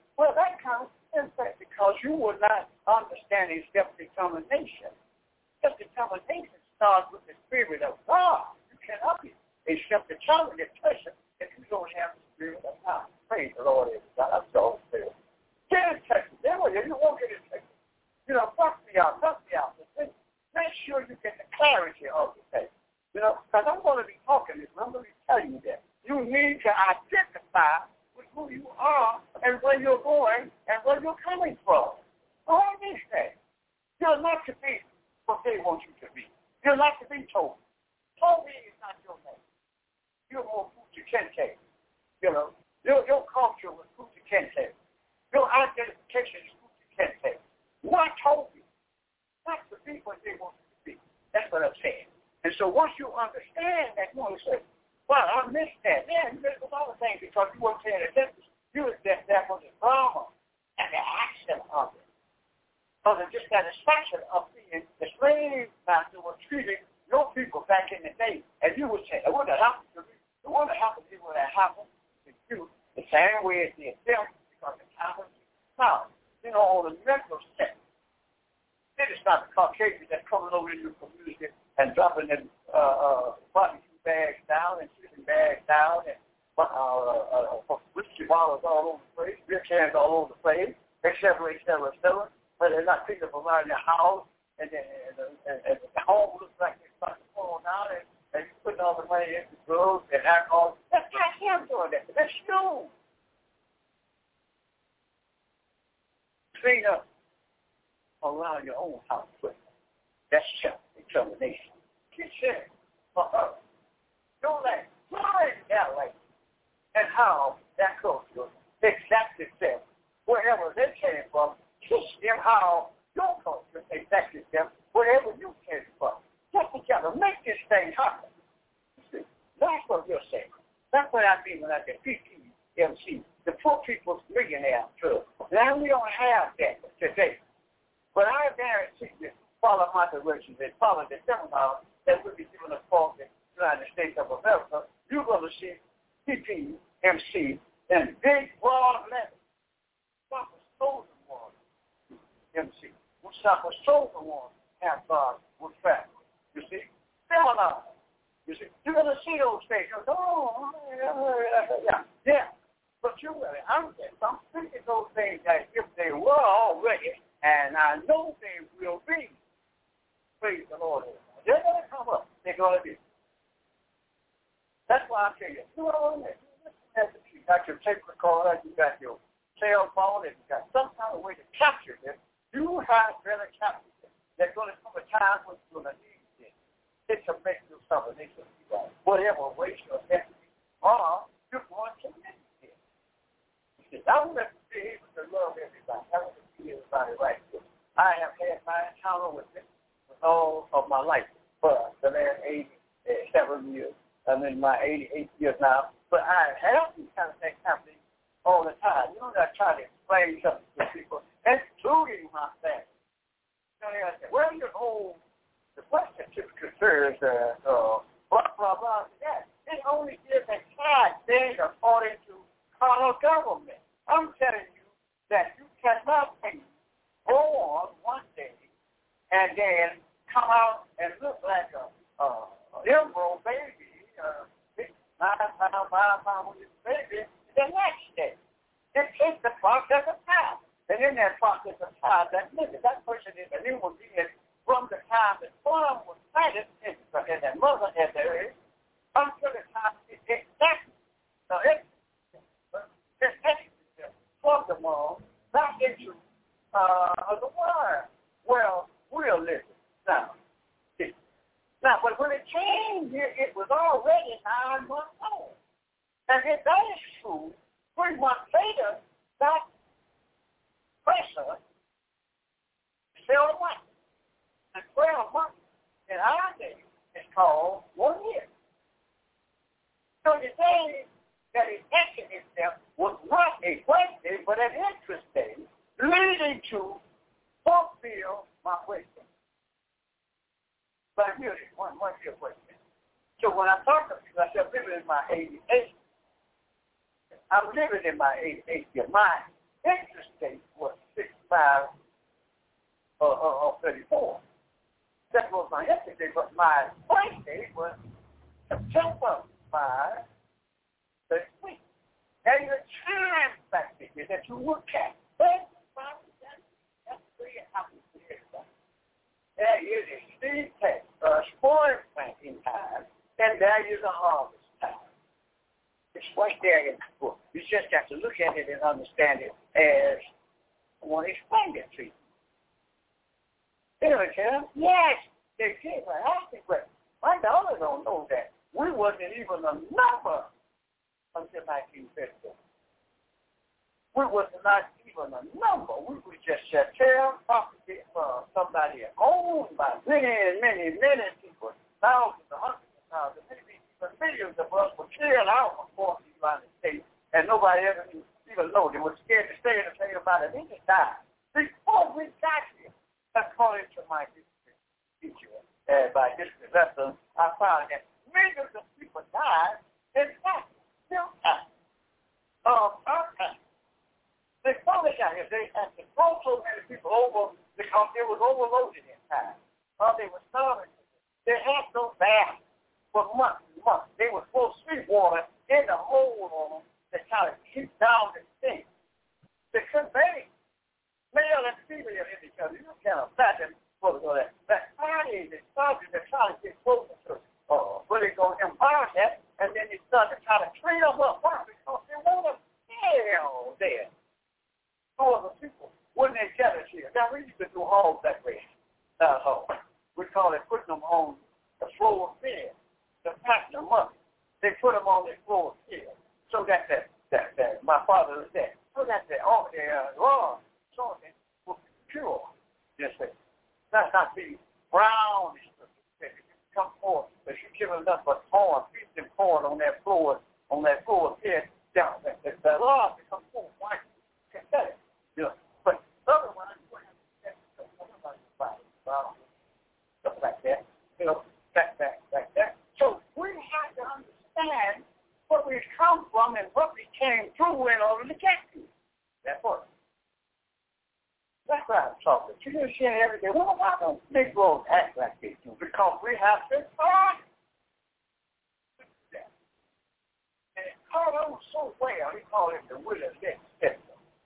Speaker 3: you will not understand a self-determination. Self-determination starts with the Spirit of God. You cannot be a self-determined person if you don't have the Spirit of God. Praise the Lord, everybody. I'm so spirit. Get in touch with them. You won't get in touch. You know, fuck me out, fuck me out. Make sure you get the clarity of the thing. You know, because I'm going to be talking this, and I'm going to be telling you that. You need to identify with who you are and where you're going and where you're coming from. All these things. You're not to be what they want you to be. You're not to be told. Toby is not your name. You're more Kuta Kente. You know, your, your culture was Kuta Kente. Your identification is Kuta Kente. Why Toby? Not to be what they want you to be. That's what I'm saying. And so once you understand that, you want to say, well, I missed that. Yeah, you missed other things because you weren't paying attention. You was that, that was the drama and the action of it. Or the dissatisfaction of being the slave master was treating your people back in the day. And you would say, it wouldn't have happened to me. It wouldn't have happened to you when it happened to you. The same way as the them because it happened to you. Now, you know, on the mental sense, it is not the Caucasians that's coming over to your community and dropping them uh, uh, barbecue bags down and chicken bags down and uh, uh, uh, whiskey bottles all over the place, beer cans all over the place, et cetera, et cetera, et cetera. But they're not picking up around your house, and, then, and, and, and the home looks like it's about to fall down, and, and you're putting all the money into drugs and alcohol. That's not him doing that. That's you. Clean up around your own house. That's self-determination. Keep saying, for us, don't let mind that way. And how that culture exacts itself wherever they came from. Teach them how your culture exacts itself wherever you came from. Get together, make this thing happen. See, that's what you're saying. That's what I mean when I say P P M C, the Poor People's Millionaire Club. Now we don't have that today. But I guarantee you, follow my directions and follow the seminar that will be given across the United States of America, you're going to see P P M C in big, broad letters. Stop a chosen one, M C. Stop a chosen one, have God with family. You see? Seminar. You see? You're going to see those things. You're going, oh, yeah, yeah. But you really, I'm, I'm thinking those things as if they were already, and I know they will be. Praise the Lord. They're going to come up. They're going to be. That's why I tell you, you know, you got your tape recorder, you got your cell phone, and you got some kind of way to capture them. You have better capture them. There's going to come a time when you're going to need this. It's a make you something. It's a, whatever race or ethnicity are, you're going to need this. I don't have to be able to love everybody. I don't have to be everybody right. I have had my encounter with it with all of my life for the last eighty-seven years. I'm in my eighty-eight years now. But I have these kind of things happening all the time. You know, I try to explain something to people, including my family. You know, I say, well, you know, the birth certificate says that, uh, blah, blah, blah, that. It only gives a tag thing according to color government. I'm telling you that you cannot be born one day and then come out and look like a uh, embryo baby, uh, nine pound, five pound baby, the next day. It takes the process of time. And in that process of time, that nigga, that person is a human being from the time that form was planted in, in that mother as there is until the time it exists. So it it exits from the mom back into uh, the world. Well, we're living now. See. Now, but when it came here, it was already nine months old. And if that is true, three months later, that pressure fell away. And twelve months in our day is called one year. So the day that it entered itself was not a birthday, but an interest day, leading to fulfill my wisdom. But here's one, one year question. So when I talk to you, I said, I'm living in my eighty-eight. I'm living in my eighty-eight year. My interest date was sixty. five uh, uh, uh, thirty-four. That was my yesterday, but my birthday was September five thirty-three. There is a time factor here that you look at. There is a seed test, a spoil planting time, and there is a harvest time. It's right there in the book. You just have to look at it and understand it as I want to explain it to you. Anyway, Tim, yes, they did. Well, I think, but my daughter don't know that. We wasn't even a number until nineteen fifty. We was not even a number. We were just a town property for somebody owned by many, many, many people, thousands, hundreds of thousands, maybe even millions of us were killed out across the United States, and nobody ever even know. They were scared to say anything about it. They just died. Before we got here, according to my history teacher, uh, by history lesson, I found that millions of people died in fact, still time. Um, our time. They finally got here. They had to throw so many people over because it was overloaded in time. Uh, they were starving. They had no bath for months and months. They were full of sweet water in the hole on them to try to keep down the stink. They couldn't bathe. Male and female in each other. You can't imagine what was all that. That party, they started to try to get closer to uh, where they go embarrass that, and then they started to try to train them up. Why? Because they want to hell there. All of the people, when they gathered here, now we used to do halls that way. Uh, hall. We call it putting them on the floor of fear, to pack them up. They put them on the floor of fear, so that that that, that my father was there, so that the all the uh, raw something will be pure. Just say, that's not be brown. Come forth, if you give them enough but corn, feed them corn on that floor, on that floor of fear, down that that the raw becomes full white. Pathetic. Yeah. But otherwise, you have to stuff like that, you know, back, back, back, back. So we have to understand where we've come from and what we came through in order to get to. That's what. That's why I'm talking. You just hear every day, well, why don't Negroes act like they do? Because we have to talk. And it caught on so well, he called it the Willie Lynch system.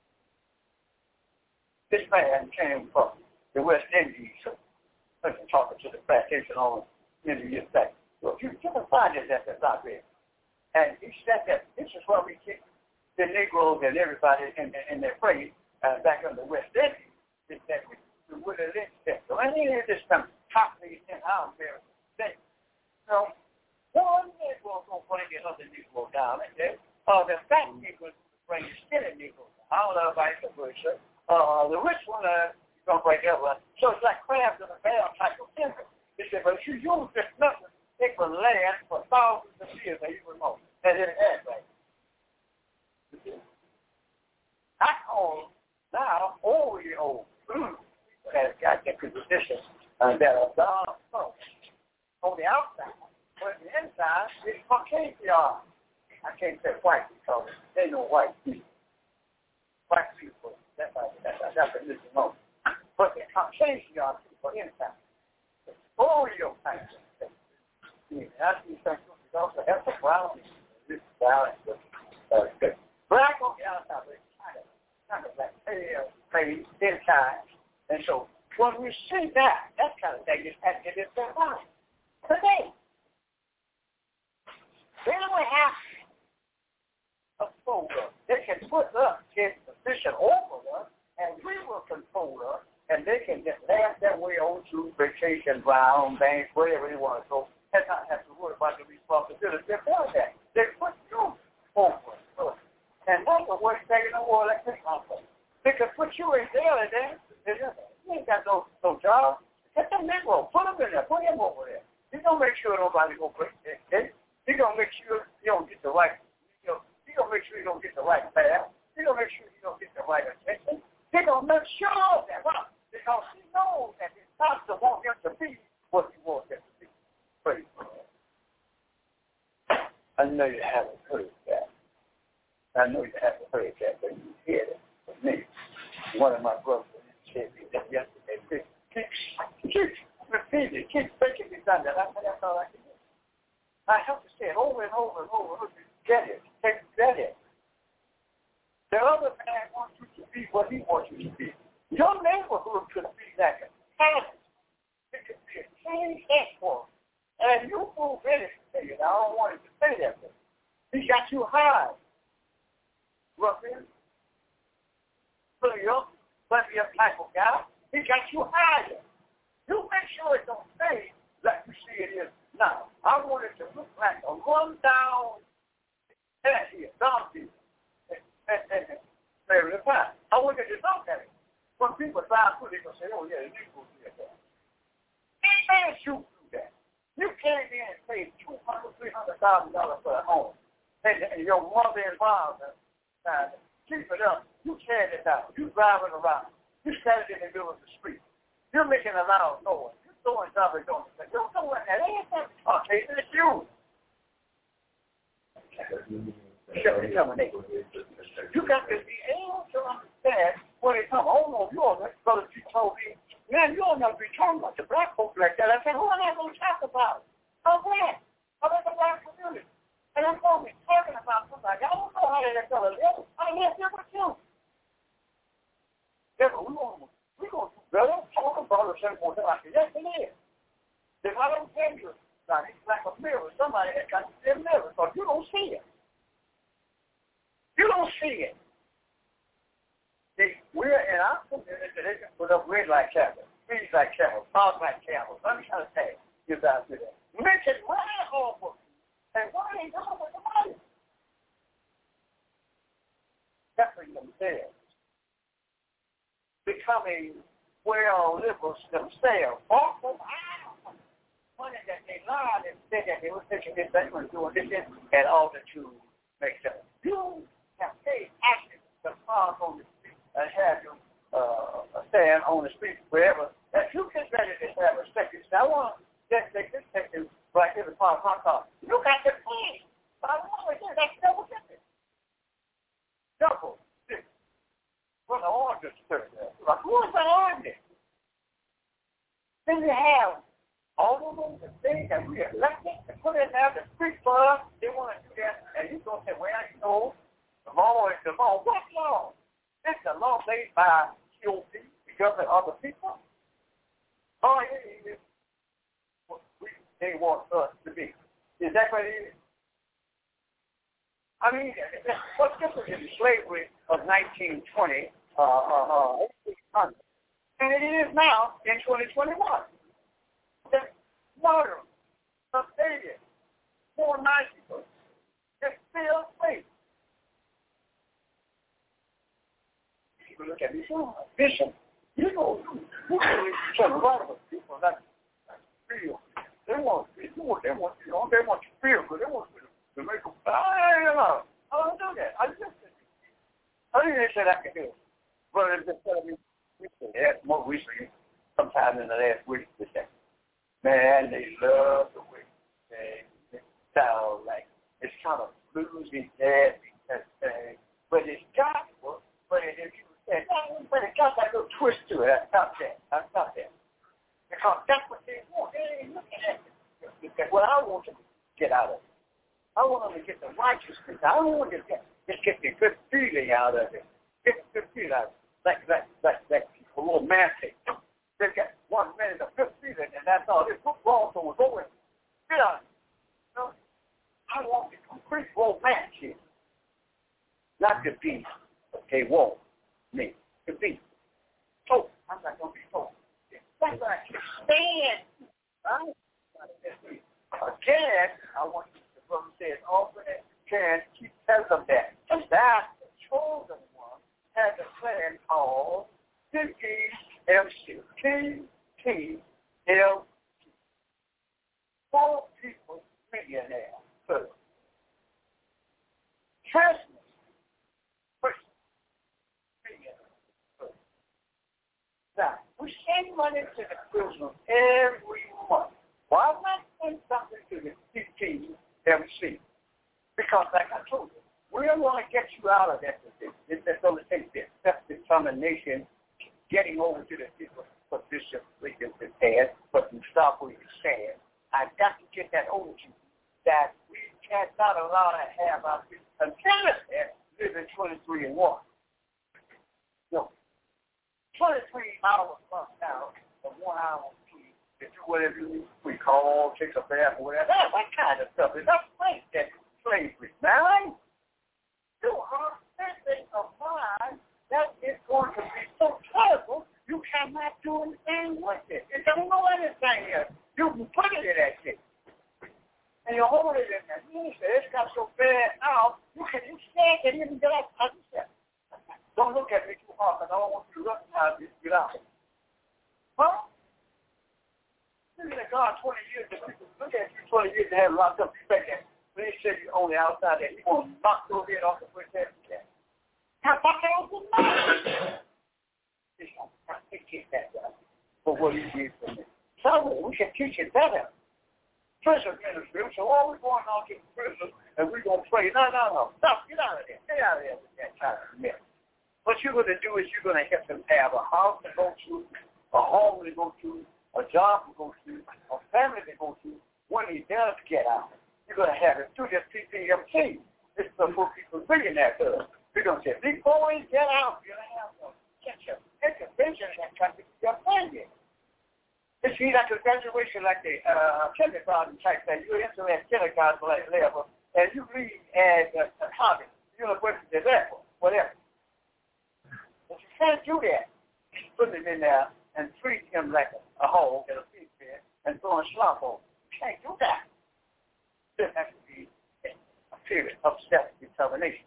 Speaker 3: This man came from the West Indies, I've been talking to the plantation owner many years back. Well, you, you can find it at the library. And he said that this is where we keep the Negroes and everybody in, in their place uh, back on the West Indies. Is that we would have lived there. So I need this some copies in our American state. So one Negro going to bring the other Negro down, and then uh, the fat Negro bring the skinny Negro down. I don't know vice versa. Uh, the rich one uh, is going to break the other one. So it's like crabs in a barrel type of thing. He said, but if you use this nothing, it will last for thousands of years or even more. And it has, right? I call now old year old that have got different positions uh, that are down on the outside, but on the inside, it's Caucasian. I can't say white because they know white people. White people. That's a, that's a definition of it. But the Caucasian people inside. The Oreo type of thing. That's the thing. It's also has a brown. This brown is uh, good. Black on the outside, but it's kind of, kind of like pale, pale, inside. And so when we see that, that kind of thing is active in their life. Today, they don't have a folder. They can put us in position over us, and we will control us, and they can just laugh their way on to vacation, ground, banks, wherever they want to go, and not have to worry about the responsibility for that. They put you over us. And that's the worst thing in the world that can happen. They can put you in jail and then you ain't got no, no job. Get them Negro. Put them in there. Put him over there. He's going to make sure nobody go break their head. He's going to make sure you don't get the right, you know, he's going to make sure you don't get the right path. He's going to make sure you don't get the right attention. He's going to make sure of that. Why? Because he knows that it's not to want him to be what he wants him to be. Praise God. I know you haven't heard that. I know you haven't heard that, but you hear it from me. One of my brothers done that. I said, that's all I can do. I have to say it over and over and over. Get it. Get it. The other man wants you to be what he wants you to be. Your neighborhood could be like a palace. It could be a change headquarters. And you move anything. I don't want him to say that. He got you high. Ruffian. Player. Player type of guy. He got you higher. You make sure it don't stay like you see it is now. I want it to look like a run-down head here, donkey, and, and, and, and the pie. I want it to look at it. When people drive through, they're going to say, oh, yeah, it's equal to that. You can't shoot through that. You came in and paid two hundred thousand dollars, three hundred thousand dollars for a home. And, and your mother and father, uh, keep it up. You carry it out. You drive it around. You stand in the middle of the street. You're making a loud noise. You're throwing garbage on the thing. You're throwing that. Ain't that okay? It's you. You got to be able to understand when it comes. Oh, no, you don't know. Brother, you told me, man, you don't know be talking about the black folks like that. I said, who am I going to talk about? I'm black. I'm in the black community. And I'm going to be talking about somebody. I don't know how that fellow lives. I live here with you. Yeah, but we're going to We're going to better talk about the same thing like it. Yes, it is. If I don't tell you, like, it's like a mirror. Somebody has got to see a mirror, but you don't see it. You don't see it. See, we're in our community that they can put up red like cattle, trees like cattle, cars like cattle. Let me try to say you guys do that. Mention my offer. And why ain't going with the money? That's what themselves. Becoming well liberals themselves. Also, money that they lied and said that they were taking this, they were doing this in order to make sense. You have paid actions to park on the street and have you uh, stand on the street wherever that you get ready to have a second. Now, I want to just take this second right here to park my car. You got to pay. I don't know, that's double dipping. Double dipping. Well, the orange stir there. Like, who is the orange? Then you have all of them, the things that we elected to put in there, the street for us, they want to do that, and you going to say, well, you know, the law is the law. What law? It's the law made by G O P, the government of the people. Oh, it is what we, they want us to be. Is that what it is? I mean, what's different in slavery of nineteen twenty, uh, uh, eighteen hundred, and it is now in twenty twenty-one. The murder of babies, more nineties, is still safe. People look at me, oh, Bishop, you know, you really tell a lot of people that feel. They want to be good. They want, you know, they want to feel good. They want to, to make them, I don't know. I don't do that. I just, I didn't even say I could do it. But it's just telling me, yeah, more recently, sometime in the last week, they said, man, they love the way they, they sound like it's kind of bluesy, jazzy, that thing. But it's gospel, but it, if you say, but it got that little twist to it. I stopped that. I stopped that. Because that's what they want. They ain't looking at it. What I want to get out of it. I want them to get the righteousness. I don't want to get, just get the good feeling out of it. Get the good feeling out of it. Like, like, like, like romantic. They've got one minute of good feeling, and that's all. This football, so we're going. Get out. You know, I want the complete romance here. Not to be, okay, whoa, me. To be. So, I'm not going to be told. That's what I can stand. Right? Again, I want you to, brother says, often as you can, keep telling them that. That the chosen one has a plan called T T L C. T T L C. Four people millionaire first. Christmas. Christmas. Millionaire first. Now, we send money to the prisoners every month. Why not send something to the T T L C? Because, like I told you, we're going to get you out of that position. It's going to take the self-determination, getting over to the people position we can prepare, but you stop where you stand. I got to get that over to you, that we cannot allow to have our people continuously live in twenty-three and one. No. twenty-three hours plus now, or one hour sleep, to do whatever you need. We call, take a bath, or whatever. That, that kind of stuff. It's not like that slavery. Man, you are thinking of mine that is going to be so terrible, you cannot do anything with it. It don't know anything yet. You can put it in that shit. And you hold it in there. You say, it's got so bad now, you can you stand and even get up. I just said, don't look at me too hard, because I don't want you to look how you get out. Huh? Look at God twenty years, look at you twenty years to have locked up. You think that when they say you're only outside there, you're going to knock your head off the first half of that. How about that? It's going to take that up for what you did for me. So we can teach it better. Prison ministry, so all we're going on to prison and we're going to pray. No, no, no. Stop. Get out of there. Get out of there with that kind of mess. What you're going to do is you're going to help them have a house to go to, a home to go to, a job to go to, a family to go to. When he does get out, you're going to have it through this P P M C. This is the poor people millionaire does. You're going to say, before he get out, you're going to have to get your intervention in that country to your family. It's like a graduation, like the uh, kindergarten type thing. You enter at kindergarten level, and you read at uh, Harvard, University level, whatever. But you can't do that. Put him in there and treat him like a, a hog and a pig pen and throw a slop on. You can't do that. There has to be a period of self-determination,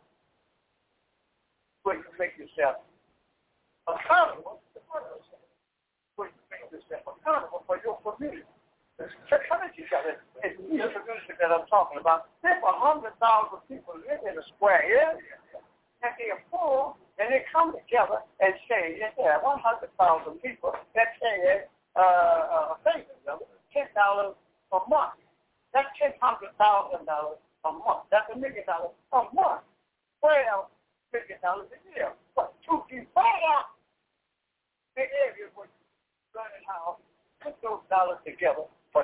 Speaker 3: where you make yourself accountable to others. Where you make yourself accountable for your community. Community is the community that I'm talking about. There's a hundred thousand people live in a square area, and they are poor, and they come together and say, yeah, there are one hundred thousand people that pay uh, a favor, ten dollars a month. That's ten hundred thousand dollars a month. That's a million dollars a month. Twelve million dollars a year. But to divide out the area where learning how to put those dollars together for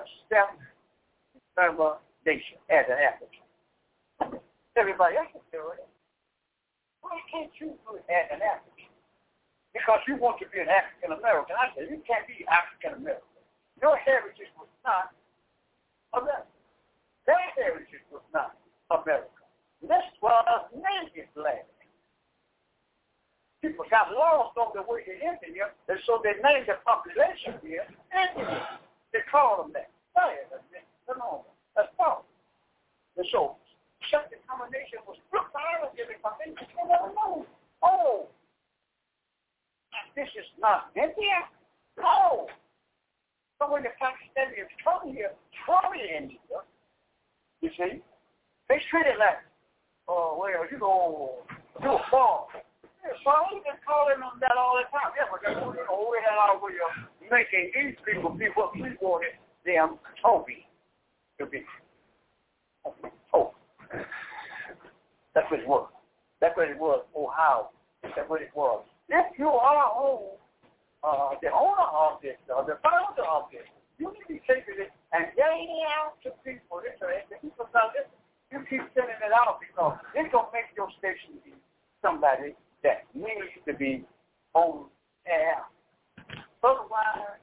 Speaker 3: self-determination as an African. Everybody else is doing it. Why can't you do it as an African? Because you want to be an African American. I said, you can't be African American. Your heritage was not America. Their heritage was not America. This was native land. People got lost on the way to India, and so they named the population here Indian. They called them that. That's normal. That's false. And so, self-determination was stripped out of everybody. They never know. Oh, this is not India? No. So when the Pakistanians come here, from India, you see, they treat it like, oh, well, you know, you're a farm. So we've been calling them that all the time. Yeah, but you know, we had out where you're making these people be what we wanted them Toby to be. Oh, that's what it was. That's what it was. Ohio. That's what it was. If you are on, uh, the owner of this, or the founder of this, you need to be taking it and getting it out to people. Listen, the people now, listen, you keep sending it out because it's going to make your station be somebody that needs to be on air. Otherwise,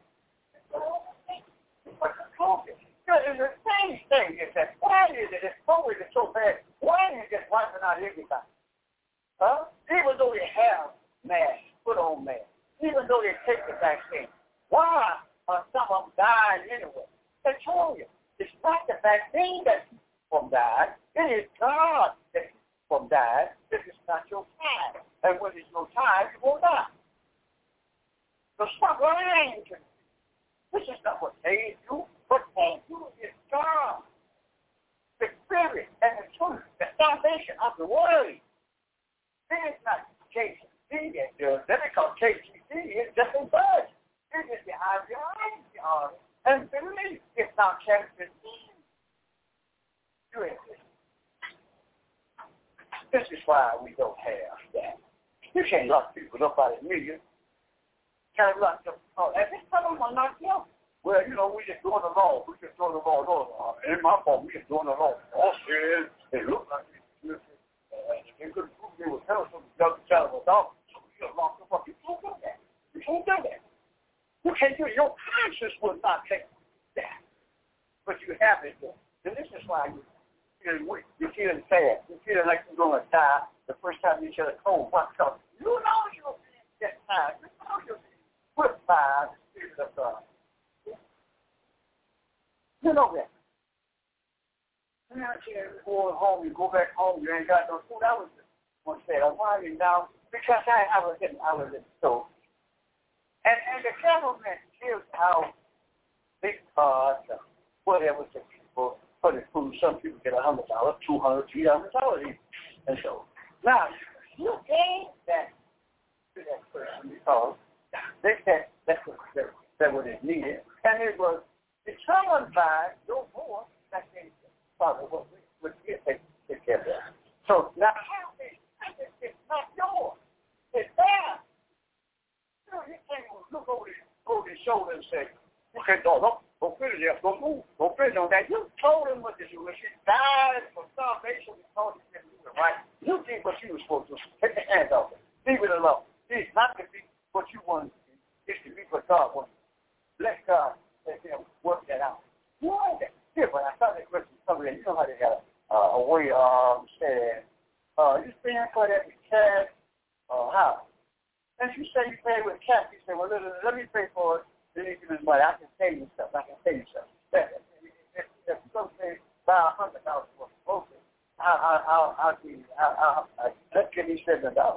Speaker 3: what's the focus? The same thing is that why is it it's always so bad? Why is it wiping out everybody? Huh? Even though they have masks, put on masks, even though they take the vaccine, why are some of them dying anyway? They told you, it's not the vaccine that keeps them dying. It is God that keeps them dying. This is not your time. And when it's no time, you will die. So stop lying to me. This is not what they do. What they do is God. The spirit and the truth, the salvation of the word. It is not K C C that does that, because K C C is just a buzz. It is the ideology and belief. It's not Catholic. You exist. This is why we don't have that. You can't lock people up by the million. Can't lock them up. And this problem will knock you up. well, you know, we just doing the law. We just doing the law. No, no, it ain't my fault. We just doing the law. All it is, it looked like it. They couldn't prove they were telling some child adult. So you just locked them up. You can't do that. You can't do that. You can't do it. Your conscience will not take that. But you have it there. And this is why you feeling weak. You're feeling sad. You're feeling like you're going to die the first time you shut a cold. Why? Because you know you're being that time. You know you're being put by the Spirit of God. You know that. And now you go home, you go back home, you ain't got no food. I was one said, why are you down? Because I, I was in, I was in the store. And and the government gives out big cards, uh, whatever to people for the food. Some people get a hundred dollars, two hundred, three hundred dollars, and so now you gave that to that person because they said that's what that, that what is needed, and it was determined by your board that they father what we would get take take care of that. So now how is it's not yours. It's theirs. You know, you can't look over the over the shoulder and say, okay, no, no, don't fit it there, don't move, don't fit it on that. You told him what to do. When she died for salvation, you told him to do it, right? You did what you were supposed to do. Take your hands off it. Leave it alone. It's not to be what you want to be. It's to be what God wants. Let God let him work that out. You know that. Here, when I saw that question coming in, you know how they got uh, a way of um, saying, uh, you paying for that with cash or how? And she said you pay with cash. You say, well, let, let me pay for it. Then you give me money. I can pay you something. I can pay you something. If, if, if you don't pay about one hundred dollars for a program, I'll, I'll, I'll give you, I'll, I'll, I'll, let's give you seventy dollars.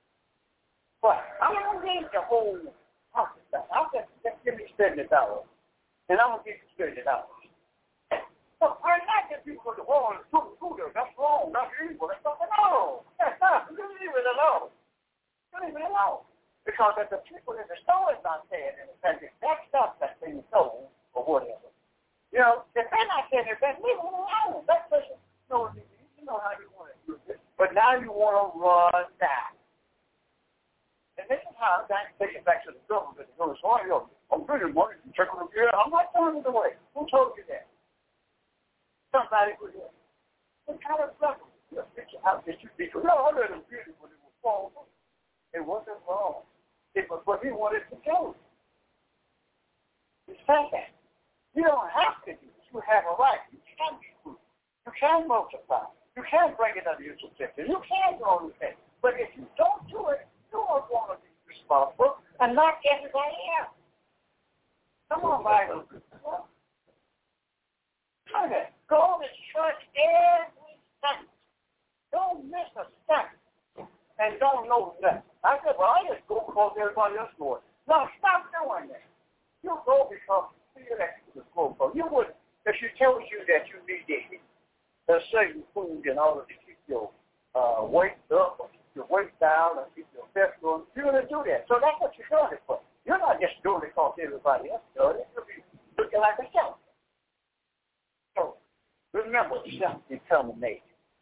Speaker 3: But I don't need the whole one hundred dollars. I'll just, just give me seventy dollars. And I'm going to give you seventy dollars. So I'm not just people with the wall and do it. That's wrong. That's evil. That's something wrong. That's not. You leave it alone. You leave it alone. Because if the people in the store is not saying anything, that stuff that's being sold or whatever, you know, if they're not saying anything, leave it alone. That person knows you. You know how you want to do it. But now you want to run that. And this is how that takes it back to the government. It goes, oh, you know, I'm pretty money. You check on the gear. I'm not throwing it away. Who told you that? Somebody would do it. What kind of stuff? Your picture out that you be. No, I let him get it when it was wrong. It wasn't wrong. It was what he wanted to do. It's sad. You don't have to do this. You have a right. You can be food. You can multiply. You can bring it under your protection. You can do all these things. But if you don't do it, you are going to be responsible and not everybody else. Come on, Bible. Okay. Go to church every Sunday. Don't miss a Sunday. And don't know that. I said, well, I just go because everybody else goes. No, stop doing that. You go because you feel that you go for. You wouldn't, if she tells you that you need to eat a certain food in order to keep your uh, weight up, or keep your weight down, or keep your fat going, you're going to do that. So that's what you're doing it for. You're not just doing it because everybody else does it. You'll be looking like a self. So remember, self-determination.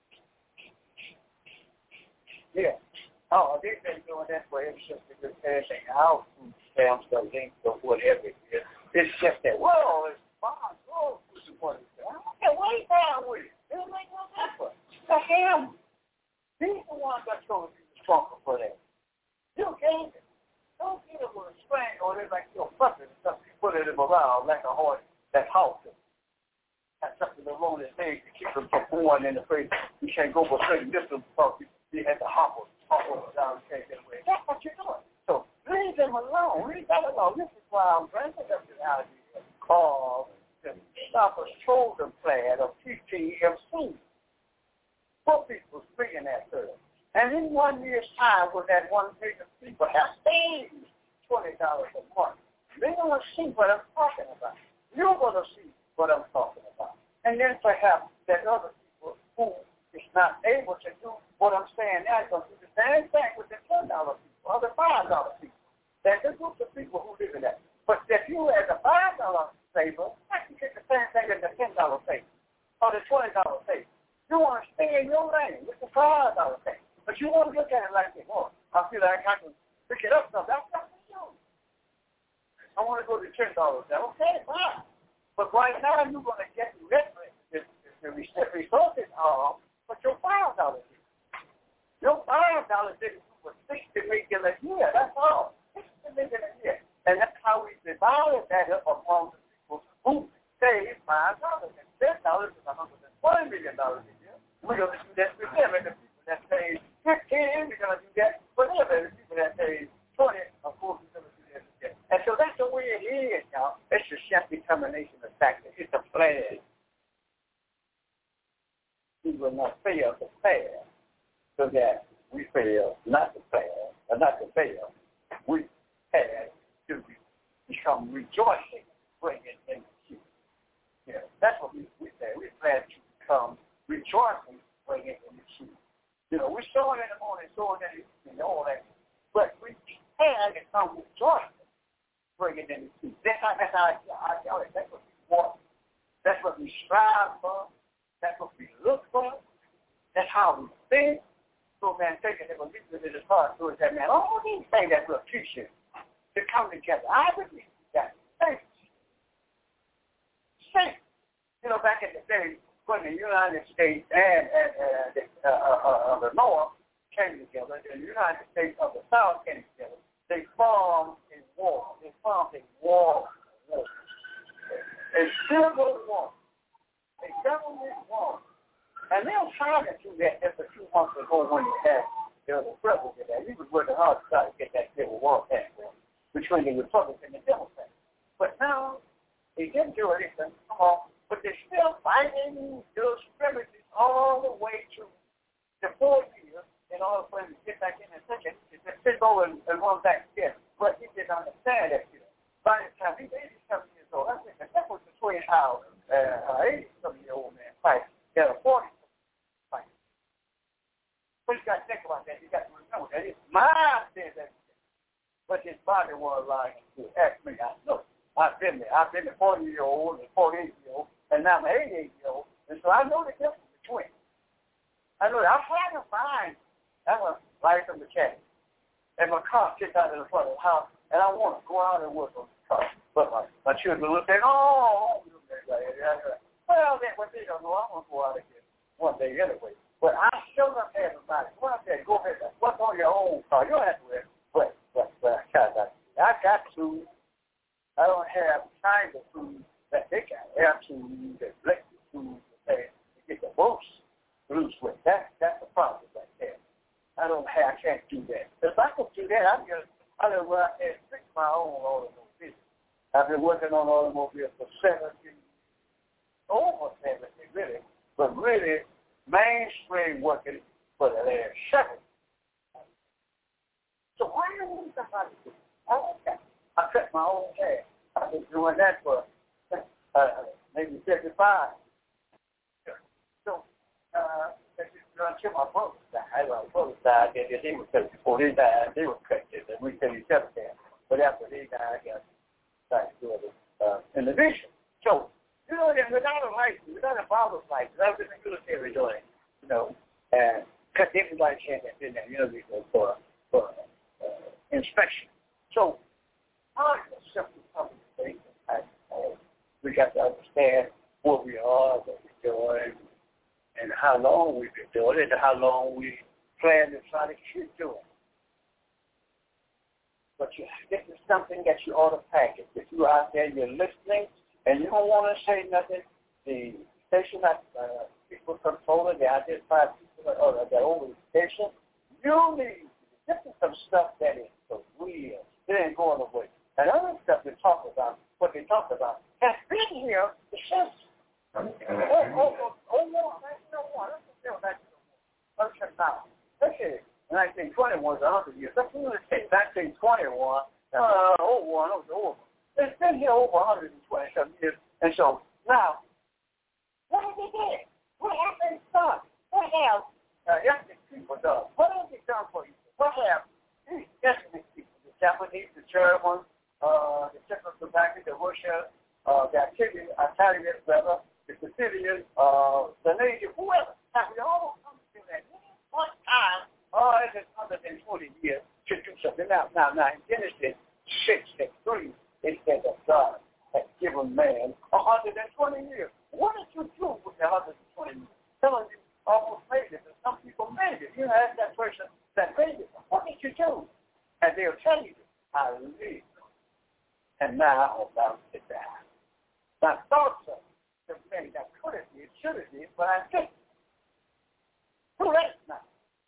Speaker 3: Yeah. Oh, they've been doing that for ever since they've been passing out food stamps, the links, or whatever it is. It's just that, well, it's fine. Oh, what's the point of that? Okay, wait down with it. It'll make no difference. The him. He's the one that's going to be responsible for that. You gave it. Don't get it with a string or they're like your puppet and stuff. You put it in around like a horse that's halted. That's something that's wrong with his leg to keep him from going in the face. You can't go for a certain distance because he had to hobble. Down, that's what you're doing. So leave them alone. Leave that alone. This is why I'm bringing up this idea called the stop a shoulder plan of T T M C. Poor people bringing that to them. And in one year's time, with that one million people have saved twenty dollars a month, they're going to see what I'm talking about. You're going to see what I'm talking about. And then perhaps that other people who is not able to do what I'm saying now is going to do the same thing with the ten dollars people or the five dollars people. There's a group of people who live in that. But if you as a five dollars saver, I can get the same thing as the ten dollars saver or the twenty dollars saver. You want to stay in your lane with the five dollars saver. But you want to look at it like this. Oh, I feel like I can pick it up something. That's not for you. I want to go to ten dollars now. Okay, fine. But right now, you're going to get the the, the resources of what your five dollars is. Your five dollars is for sixty million a year. That's all. Sixty million a year, and that's how we divided that up among the people who save five dollars. And ten dollars is one hundred and twenty million dollars a year. We're going to do that for them, and the people that save fifteen, we're going to do that for them, and the people that save twenty, of course, we're going to do that for them. And so that's the way it is, y'all. It's a self-determination of factor. It's a plan. We will not fail to fail, so that we fail not to fail, or not to fail. We had to become rejoicing, bringing in the truth. Yeah, that's what we, we say. We're glad to become rejoicing, bringing in the truth. You know, we saw it in the morning, saw it in the evening, all that. But we had to become rejoicing, bringing in the truth. That's how, that's how I, I, I, that's what we want. That's what we strive for. That's what we look for. That's how we think. So, man, taking it, believe it in his heart, so it's that, man, all these things that we're teaching to come together. I believe that. Thanks. Thanks. You know, back in the day, when the United States and, and uh, the, uh, uh, uh, the North came together, and the United States of the South came together, they formed a war. They formed a war. A civil war. A government war. And they were trying to do that just a few months ago when you had there was a president that he was working hard to try to get that civil war passed between the Republicans and the Democrats. But now they didn't do anything. Come on. But they're still fighting those scrimmages all the way to the four years in order for him to get back in and second. He just sit over and, and run back again. But he didn't understand that, you know. By the time he was eighty-seven years old, I think that was between how uh, an eighty-seven-year-old man fights and a forty fight. But you got to think about that. You got to remember that his mind says that, but his body was like to ask me. I know. I've been there. I've been a forty-year-old and forty-eight-year-old, and now I'm an eighty-eight-year-old, and so I know the difference between. I know that I had a mind. I'm a licensed mechanic, and my car sits out in the front of the house, and I want to go out and work on the car. But my, my children look at, oh, well, that what they don't know. I'm gonna go out again one day anyway. But I still not have everybody. Go out there, go ahead. What's on your own car? You don't have to wear. But but but I got I got to. I don't have the kind of food that they got. Air food, the electric food, that they get the most loose with. That that's the problem right there. I don't have. I can't do that. If I could do that, I'm just. I don't go out there and fix my own automobile. I've been working on automobiles for seventeen, over seventeen, really, but really mainstream working for the last seven. So why do you think somebody do that? I like that. I cut my own hair. I've been doing that for uh, maybe fifty-five. So, uh, until my brother died, my brother died, they, they were cut before he died. They were cut and we said each other there. But after he died, I got back to it uh, in the vision. So, you know, without a license, without a father's license, I was in the military doing, you know, and cut everybody's hand that's in there, you know, for, for uh, inspection. So, I just simply conversation. We got to understand what we are, what we're doing, and how long we've been doing it, and how long we plan to try to keep doing it. But you, this is something that you ought to package. If you're out there, you're listening, and you don't want to say nothing, the station that uh, people controlling, the identified people that are that over the station, you need, this is some stuff that is for real. It ain't going away. And other stuff they talk about, what they talk about, has been here since. Oh, oh, oh, oh, no, that's no one. Let's go back to the war. Let's check now. Let's see. nineteen twenty-one was one hundred years. Let's say nineteen twenty-one, uh, oh one, it was over. It's been here over one hundred twenty-seven years. And so, now, what have they done? What have they done? What have uh, ethnic people done? What have they done for you? What have these ethnic people, the Japanese, the Germans, uh, the Czechoslovakians, the Russians, uh, the Italians, Italians, rather, the Sicilians, uh, the Native, whoever, have we all come to that one time? Oh, it's one hundred twenty years to do something. Now, now, now, in Genesis six and three, it says, now about to die. I thought so. The thing that could have did, should have did, but I didn't. Too late now.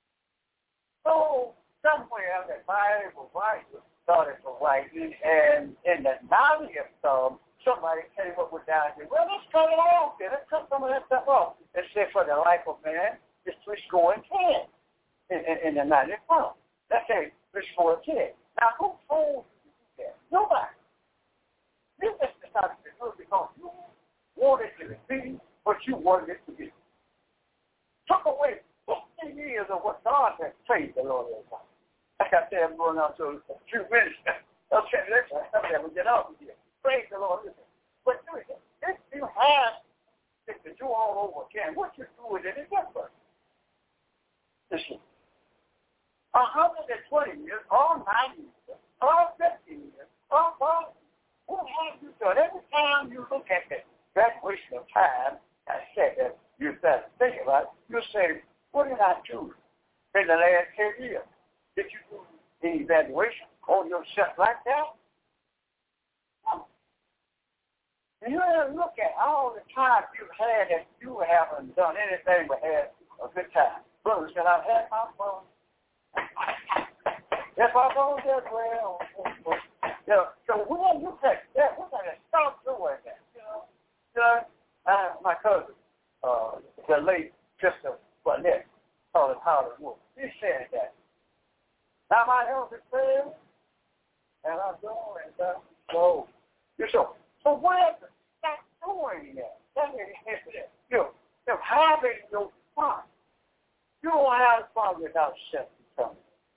Speaker 3: So somewhere the Bible writer started to writing, and in the ninetieth Psalm, somebody came up with the idea, well, let's cut it off then. Let's cut some of that stuff off. It said for the life of man, it's three score and ten in, in, in the ninetieth Psalm. Let's say three score and ten. Now, who told you to do that? Nobody. You just decided to do it because you wanted it to be what you wanted it to be. Took away fifty years of what God had praised the Lord is. Like I said, I'm going out to a few minutes. Okay, listen, I'm going to get off of here. Praise the Lord. Listen. But if you have to do all over again, what you do with it is different. Listen. one hundred twenty years, all ninety years, all fifty years, all forty. What have you done? Every time you look at the graduation of time, I said that you better think about it, you say, what did I do in the last ten years? Did you do any evaluation on yourself like that? No. And you have to look at all the time you've had that you haven't done anything but had a good time. Brother said, I've had my fun. If I don't do well, you know, so we want to take that. We're going to stop doing that. You know, you know uh, my cousin, uh, the late Sister Burnett, called him Howard Wolf. He said that. Now my health is failed, and I'm doing that. So, you know, so we have to stop doing that. That is it. You know, you know, having your fun. You don't have fun without self-determination.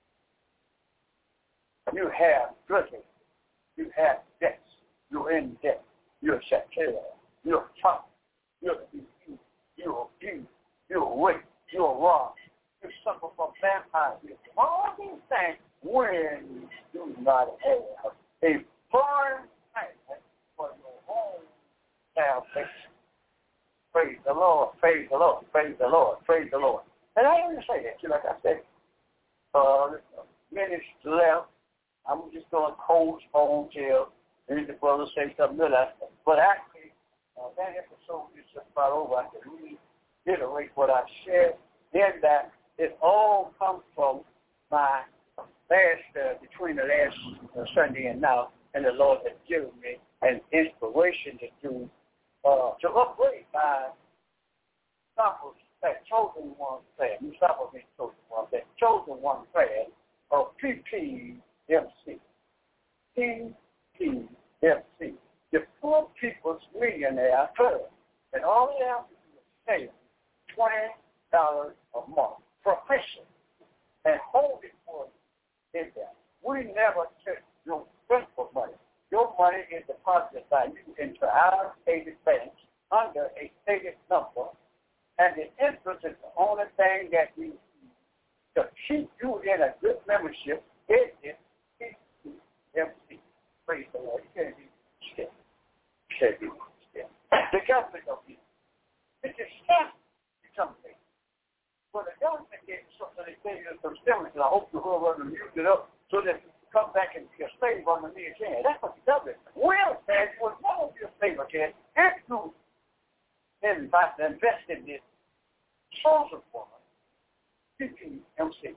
Speaker 3: You have drinking. You have debts. You're in debt. You're sectarian. You're tough. You're you. You're abused. You're raped. You're wrong. You suffer from vampirism. All these things when you do not have a firm plan for your own salvation. Praise the Lord. Praise the Lord. Praise the Lord. Praise the Lord. And I didn't say that. Like I said, uh, minutes left. I'm just going cold phone till and the brother say something else. But actually, uh, that episode is just about over. I can reiterate what I said. Then that it all comes from my last, uh, between the last uh, Sunday and now, and the Lord has given me an inspiration to do, uh, to upgrade my samples, that chosen one prayer. You sample me chosen one, that chosen one prayer of P P M C. P P M C. The Poor People's Millionaire Prayer. And all they have to do is pay twenty dollars a month for Christian and hold it for in there. We never take your principal money. Your money is deposited by you into our stated banks under a stated number, and the interest is the only thing that we use to keep you in a good membership. It is P P M C. Praise the Lord. You can't be still. You can't be still. The government of you. It's a step to something. Well, the government gave something they gave you some stimulus, and I hope the whoever used it up so that you come back and be a slave under me again. That's what the government welfare was never be a slave again. If you invest in this chosen woman, P P M C,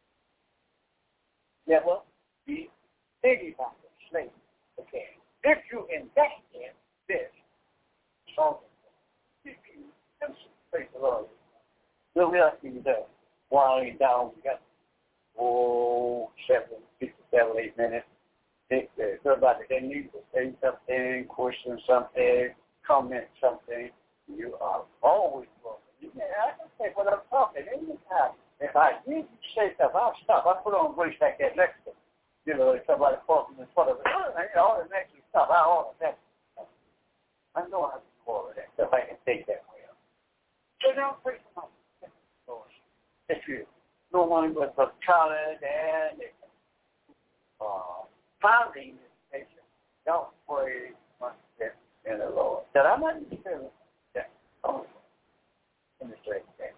Speaker 3: never be anybody slave again. If you invest in this chosen woman, P P M C, praise the Lord. We'll be asking the winding down. We got oh seven, six, seven, eight minutes. Think that everybody they need to say something, question something, comment something. You are always welcome. You can I can say what I'm talking anytime. If I need to say stuff, I'll stop. I put on voice like that next to you know, if somebody calls me in front of it, all the next stuff, I order that. I know how to do all of that stuff. I can take that way up. So don't pray for my if you no one but the college and uh, founding education, don't pray much in the Lord. That I might be feeling that. Oh, in the straight thing.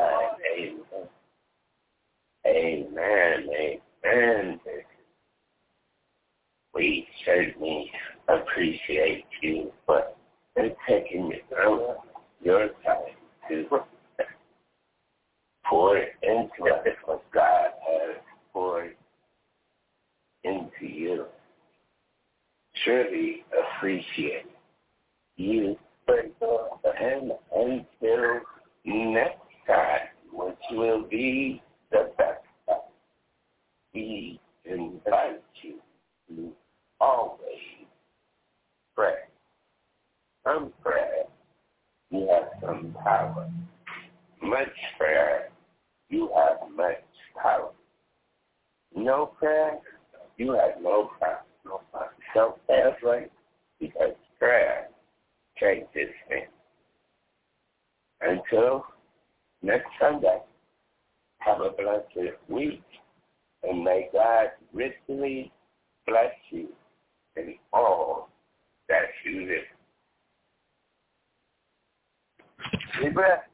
Speaker 4: Amen. Amen. Amen. appreciate you for taking your, your time to pour into us what God has poured into you. Surely appreciate you. And until next time, which will be the best time, we invite you to always pray. Some prayer, you have some power. Much prayer, you have much power. No prayer, you have no power. No power. So that's right, because prayer changes things. Until next Sunday, have a blessed week, and may God richly bless you in all that you do. Be blessed.